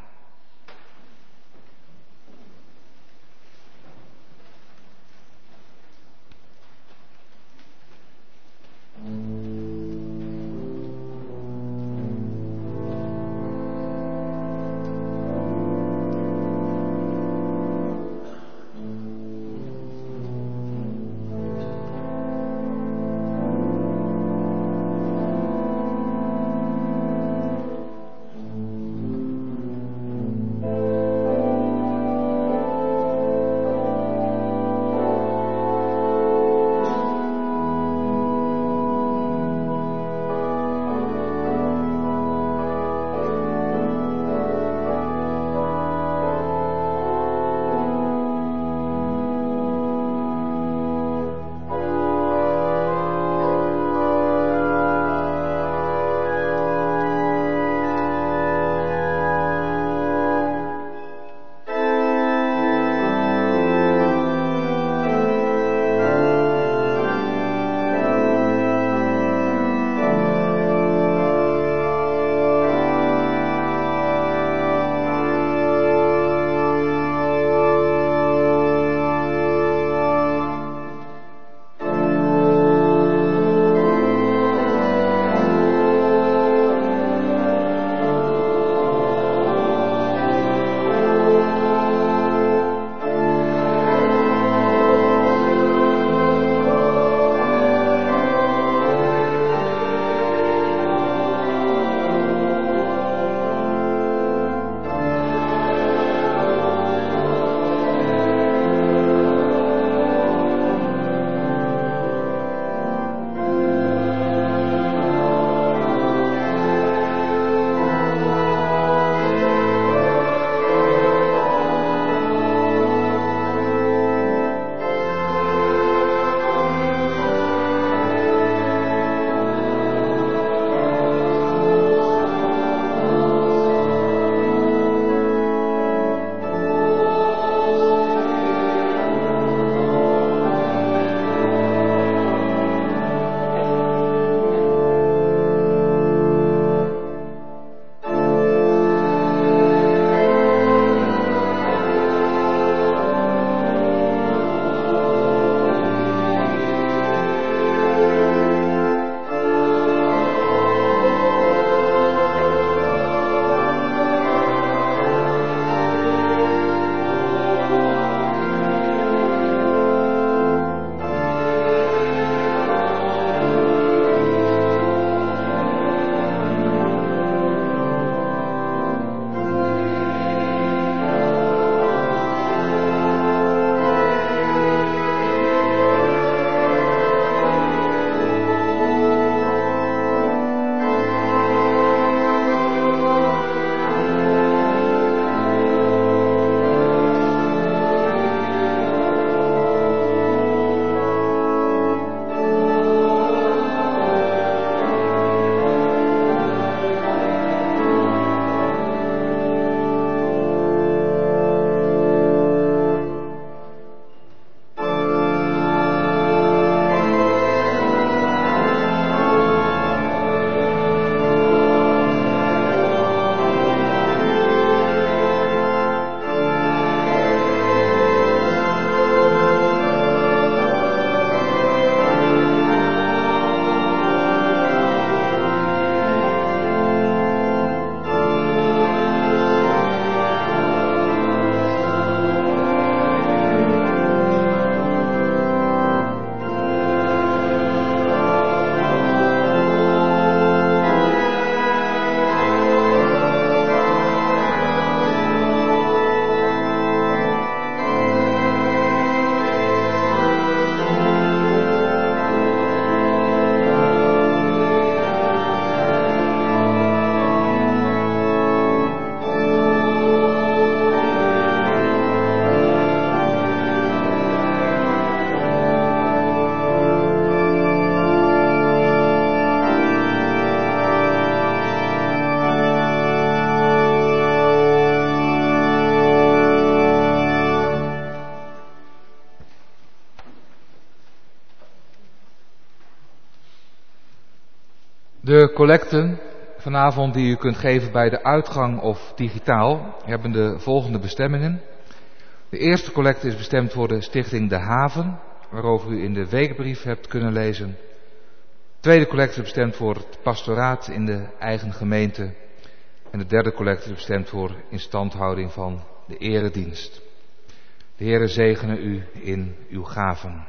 De collecten vanavond die u kunt geven bij de uitgang of digitaal hebben de volgende bestemmingen. De eerste collecte is bestemd voor de stichting De Haven, waarover u in de weekbrief hebt kunnen lezen. De tweede collecte is bestemd voor het pastoraat in de eigen gemeente. En de derde collecte is bestemd voor instandhouding van de eredienst. De Heere zegene u in uw gaven.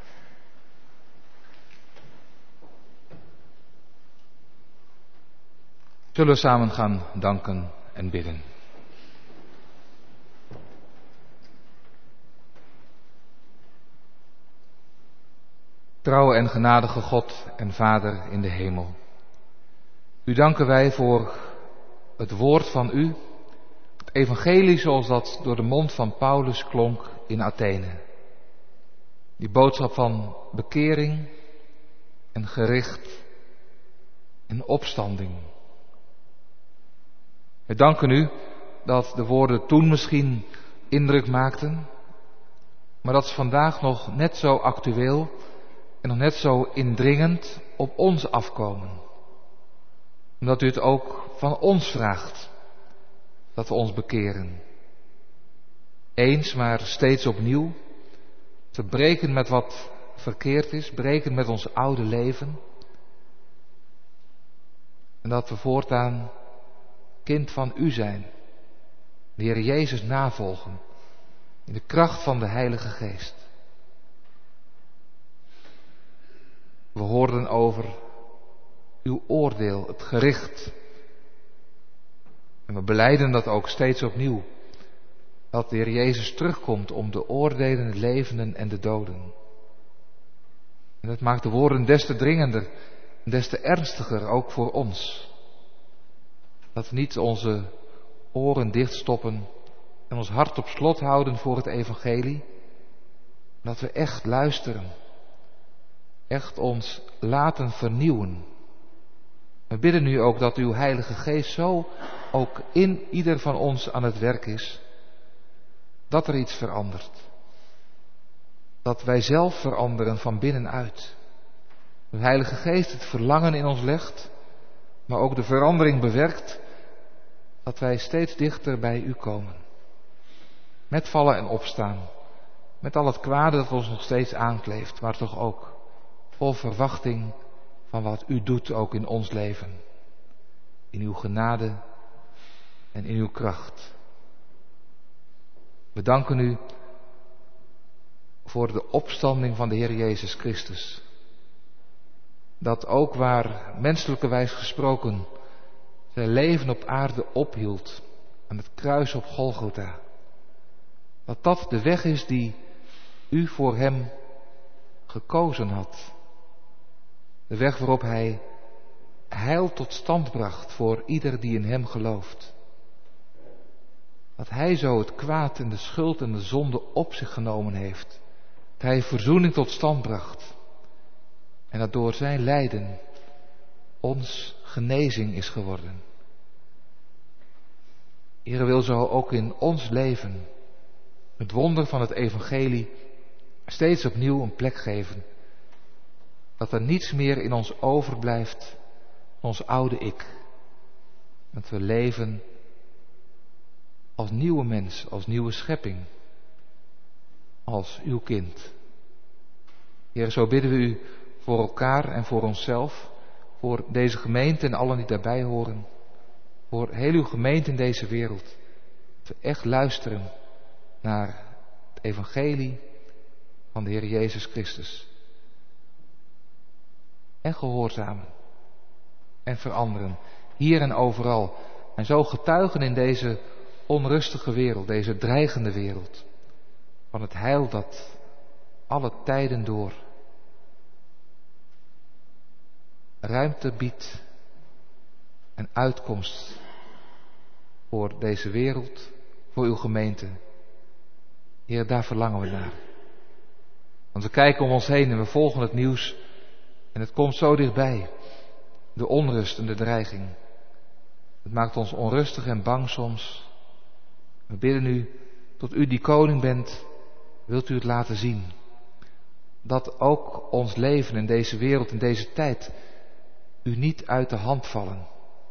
Zullen we samen gaan danken en bidden. Trouwe en genadige God en Vader in de hemel. U danken wij voor het woord van u, het evangelie zoals dat door de mond van Paulus klonk in Athene. Die boodschap van bekering en gericht en opstanding. We danken u dat de woorden toen misschien indruk maakten, maar dat ze vandaag nog net zo actueel en nog net zo indringend op ons afkomen. Omdat u het ook van ons vraagt, dat we ons bekeren. Eens, maar steeds opnieuw, te breken met wat verkeerd is, breken met ons oude leven. En dat we voortaan kind van u zijn, de Heer Jezus navolgen, in de kracht van de Heilige Geest. We hoorden over uw oordeel, het gericht. En we belijden dat ook steeds opnieuw, dat de Heer Jezus terugkomt om te oordelen de levenden en de doden. En dat maakt de woorden des te dringender, des te ernstiger ook voor ons. Dat we niet onze oren dichtstoppen en ons hart op slot houden voor het evangelie. Dat we echt luisteren. Echt ons laten vernieuwen. We bidden nu ook dat uw Heilige Geest zo ook in ieder van ons aan het werk is. Dat er iets verandert. Dat wij zelf veranderen van binnenuit. De Heilige Geest het verlangen in ons legt, maar ook de verandering bewerkt. Dat wij steeds dichter bij u komen. Met vallen en opstaan. Met al het kwade dat ons nog steeds aankleeft, maar toch ook vol verwachting van wat u doet ook in ons leven. In uw genade en in uw kracht. We danken u voor de opstanding van de Heer Jezus Christus. Dat ook waar menselijke wijs gesproken zijn leven op aarde ophield aan het kruis op Golgotha. Dat dat de weg is die u voor hem gekozen had. De weg waarop hij heil tot stand bracht voor ieder die in hem gelooft. Dat hij zo het kwaad en de schuld en de zonde op zich genomen heeft. Dat hij verzoening tot stand bracht. En dat door zijn lijden ons genezing is geworden. Heere, wil zo ook in ons leven het wonder van het evangelie steeds opnieuw een plek geven. Dat er niets meer in ons overblijft, ons oude ik. Dat we leven als nieuwe mens, als nieuwe schepping, als uw kind. Heer, zo bidden we u voor elkaar en voor onszelf, voor deze gemeente en allen die daarbij horen, voor heel uw gemeente in deze wereld. Dat we echt luisteren naar het evangelie van de Heer Jezus Christus. En gehoorzamen. En veranderen. Hier en overal. En zo getuigen in deze onrustige wereld, deze dreigende wereld. Van het heil dat alle tijden door ruimte biedt en uitkomst voor deze wereld, voor uw gemeente. Heer, daar verlangen we naar. Want we kijken om ons heen en we volgen het nieuws en het komt zo dichtbij. De onrust en de dreiging. Het maakt ons onrustig en bang soms. We bidden u, tot u die koning bent, wilt u het laten zien. Dat ook ons leven in deze wereld, in deze tijd, u niet uit de hand vallen.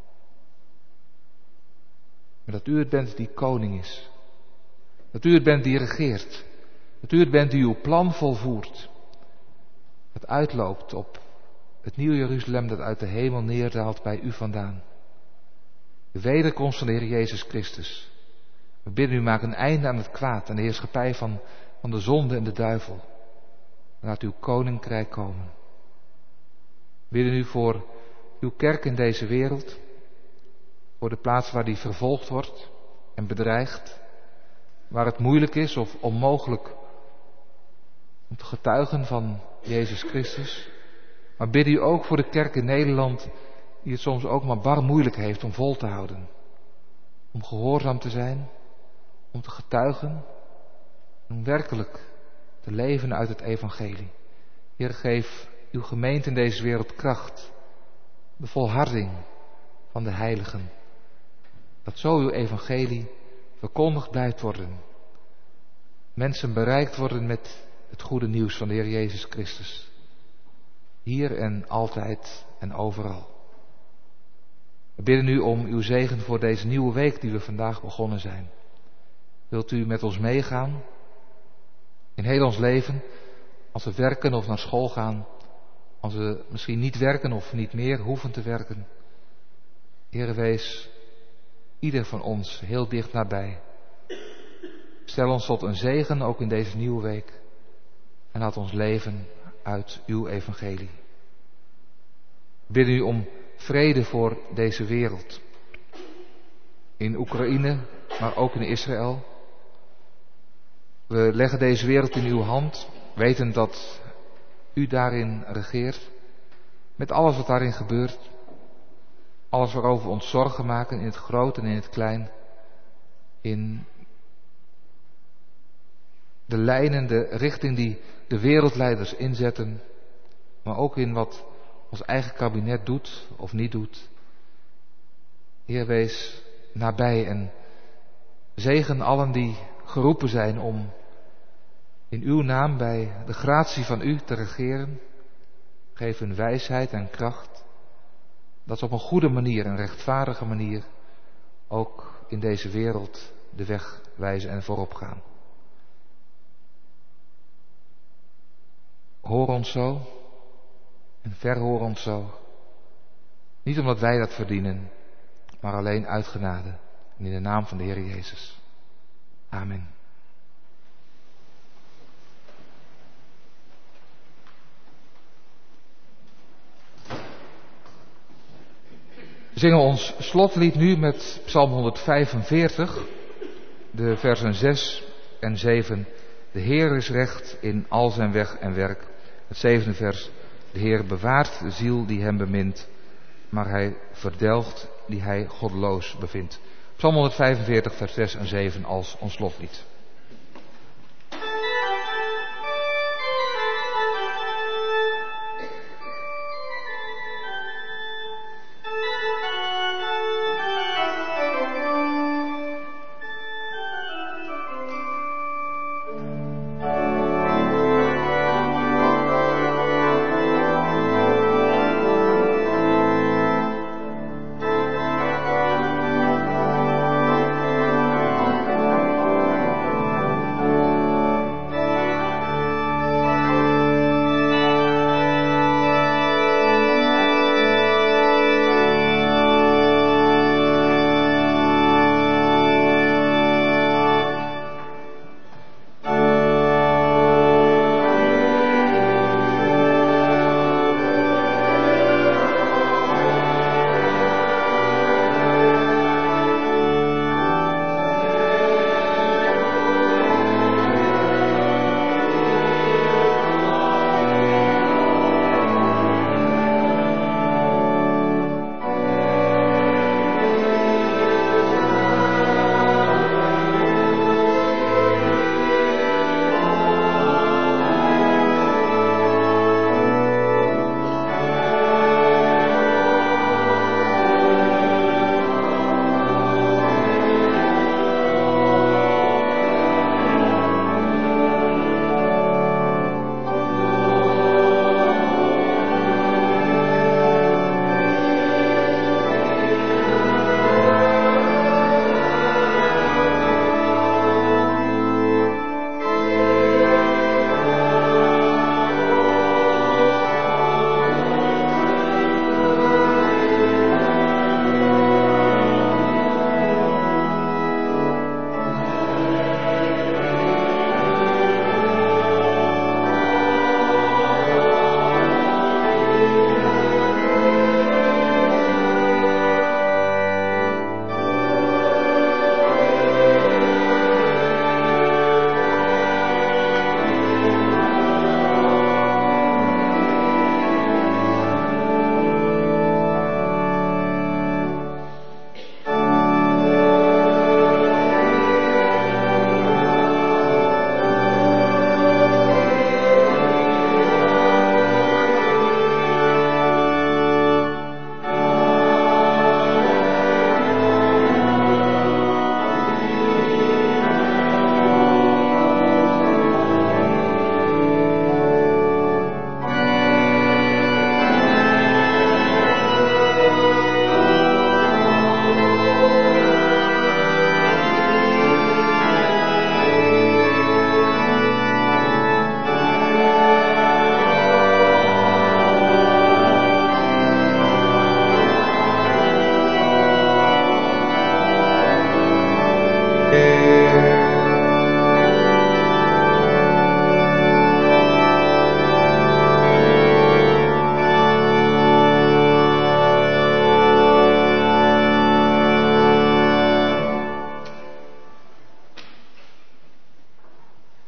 Maar dat u het bent die koning is. Dat u het bent die regeert. Dat u het bent die uw plan volvoert. Dat uitloopt op het nieuwe Jeruzalem dat uit de hemel neerdaalt bij u vandaan. De wederkomst van de Heer Jezus Christus. We bidden u, maak een einde aan het kwaad en de heerschappij van, van de zonde en de duivel. Laat uw koninkrijk komen. We bidden u voor uw kerk in deze wereld. Voor de plaats waar die vervolgd wordt en bedreigd. Waar het moeilijk is of onmogelijk om te getuigen van Jezus Christus. Maar bidden u ook voor de kerk in Nederland, die het soms ook maar bar moeilijk heeft om vol te houden. Om gehoorzaam te zijn, om te getuigen, om werkelijk te leven uit het evangelie. Heer, geef uw gemeente in deze wereld kracht, de volharding van de heiligen. Dat zo uw evangelie verkondigd blijft worden. Mensen bereikt worden met het goede nieuws van de Heer Jezus Christus. Hier en altijd en overal. We bidden u om uw zegen voor deze nieuwe week die we vandaag begonnen zijn. Wilt u met ons meegaan? In heel ons leven, als we werken of naar school gaan, als we misschien niet werken of niet meer hoeven te werken. Heere, wees ieder van ons heel dicht nabij. Stel ons tot een zegen ook in deze nieuwe week. En laat ons leven uit uw evangelie. We bidden u om vrede voor deze wereld. In Oekraïne, maar ook in Israël. We leggen deze wereld in uw hand, weten dat u daarin regeert. Met alles wat daarin gebeurt. Alles waarover we ons zorgen maken, in het groot en in het klein. In de lijnen, de richting die de wereldleiders inzetten. Maar ook in wat ons eigen kabinet doet of niet doet. Heer, wees nabij en zegen allen die geroepen zijn om in uw naam bij de gratie van u te regeren. Geef hun wijsheid en kracht. Dat ze op een goede manier, een rechtvaardige manier, ook in deze wereld de weg wijzen en voorop gaan. Hoor ons zo en verhoor ons zo. Niet omdat wij dat verdienen, maar alleen uit genade. En in de naam van de Heer Jezus. Amen. We zingen ons slotlied nu met Psalm honderdvijfenveertig, de versen zes en zeven. De Heer is recht in al zijn weg en werk. Het zevende vers. De Heer bewaart de ziel die hem bemint, maar hij verdelgt die hij goddeloos bevindt. Psalm honderdvijfenveertig, vers zes en zeven als ons slotlied.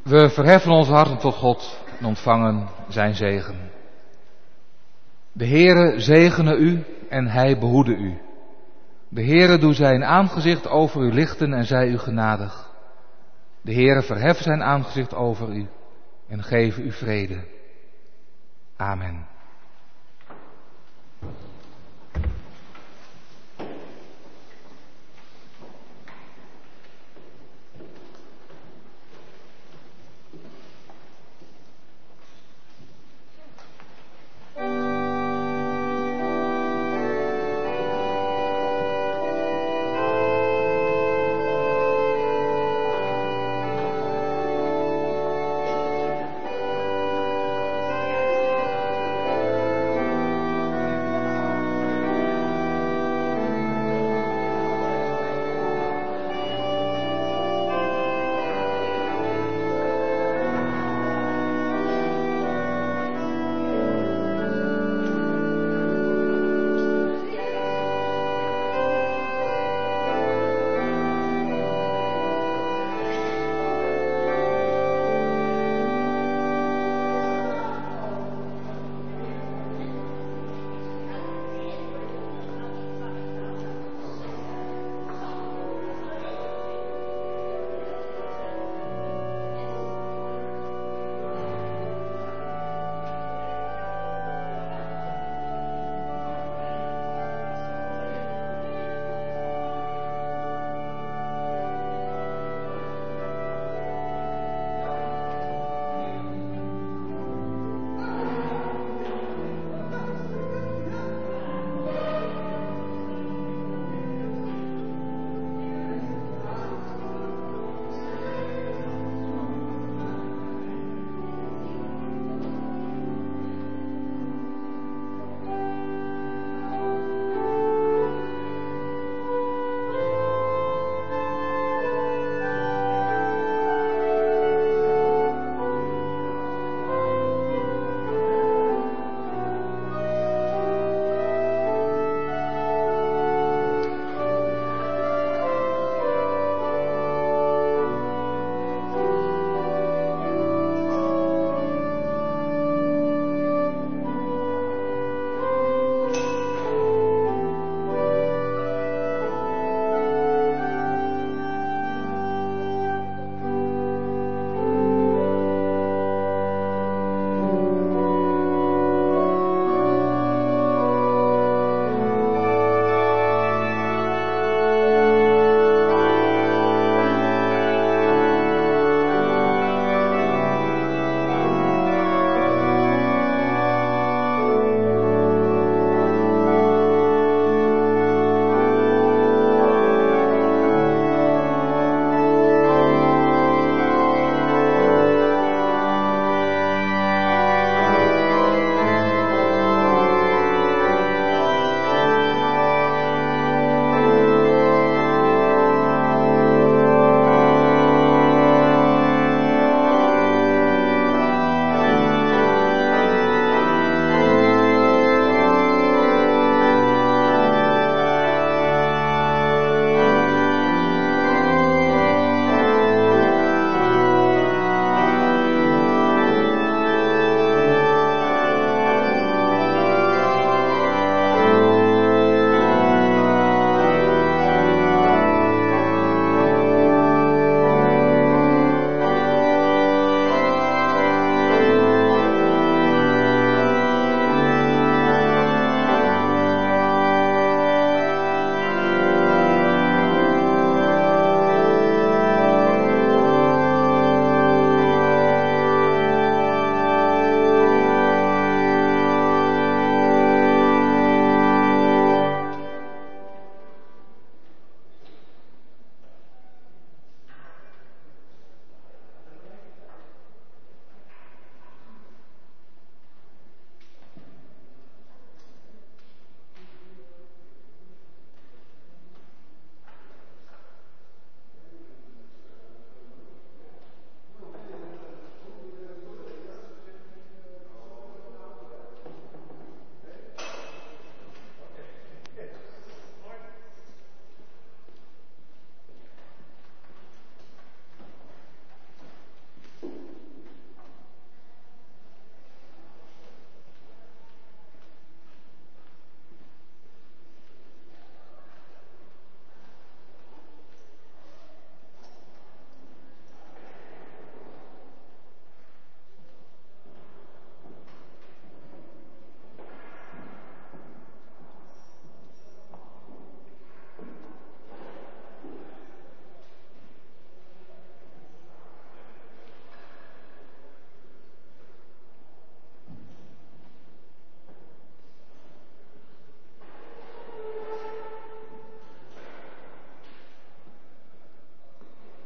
We verheffen onze harten tot God en ontvangen zijn zegen. De Heere zegene u en hij behoede u. De Heere doe zijn aangezicht over u lichten en zij u genadig. De Heere verhef zijn aangezicht over u en geef u vrede. Amen.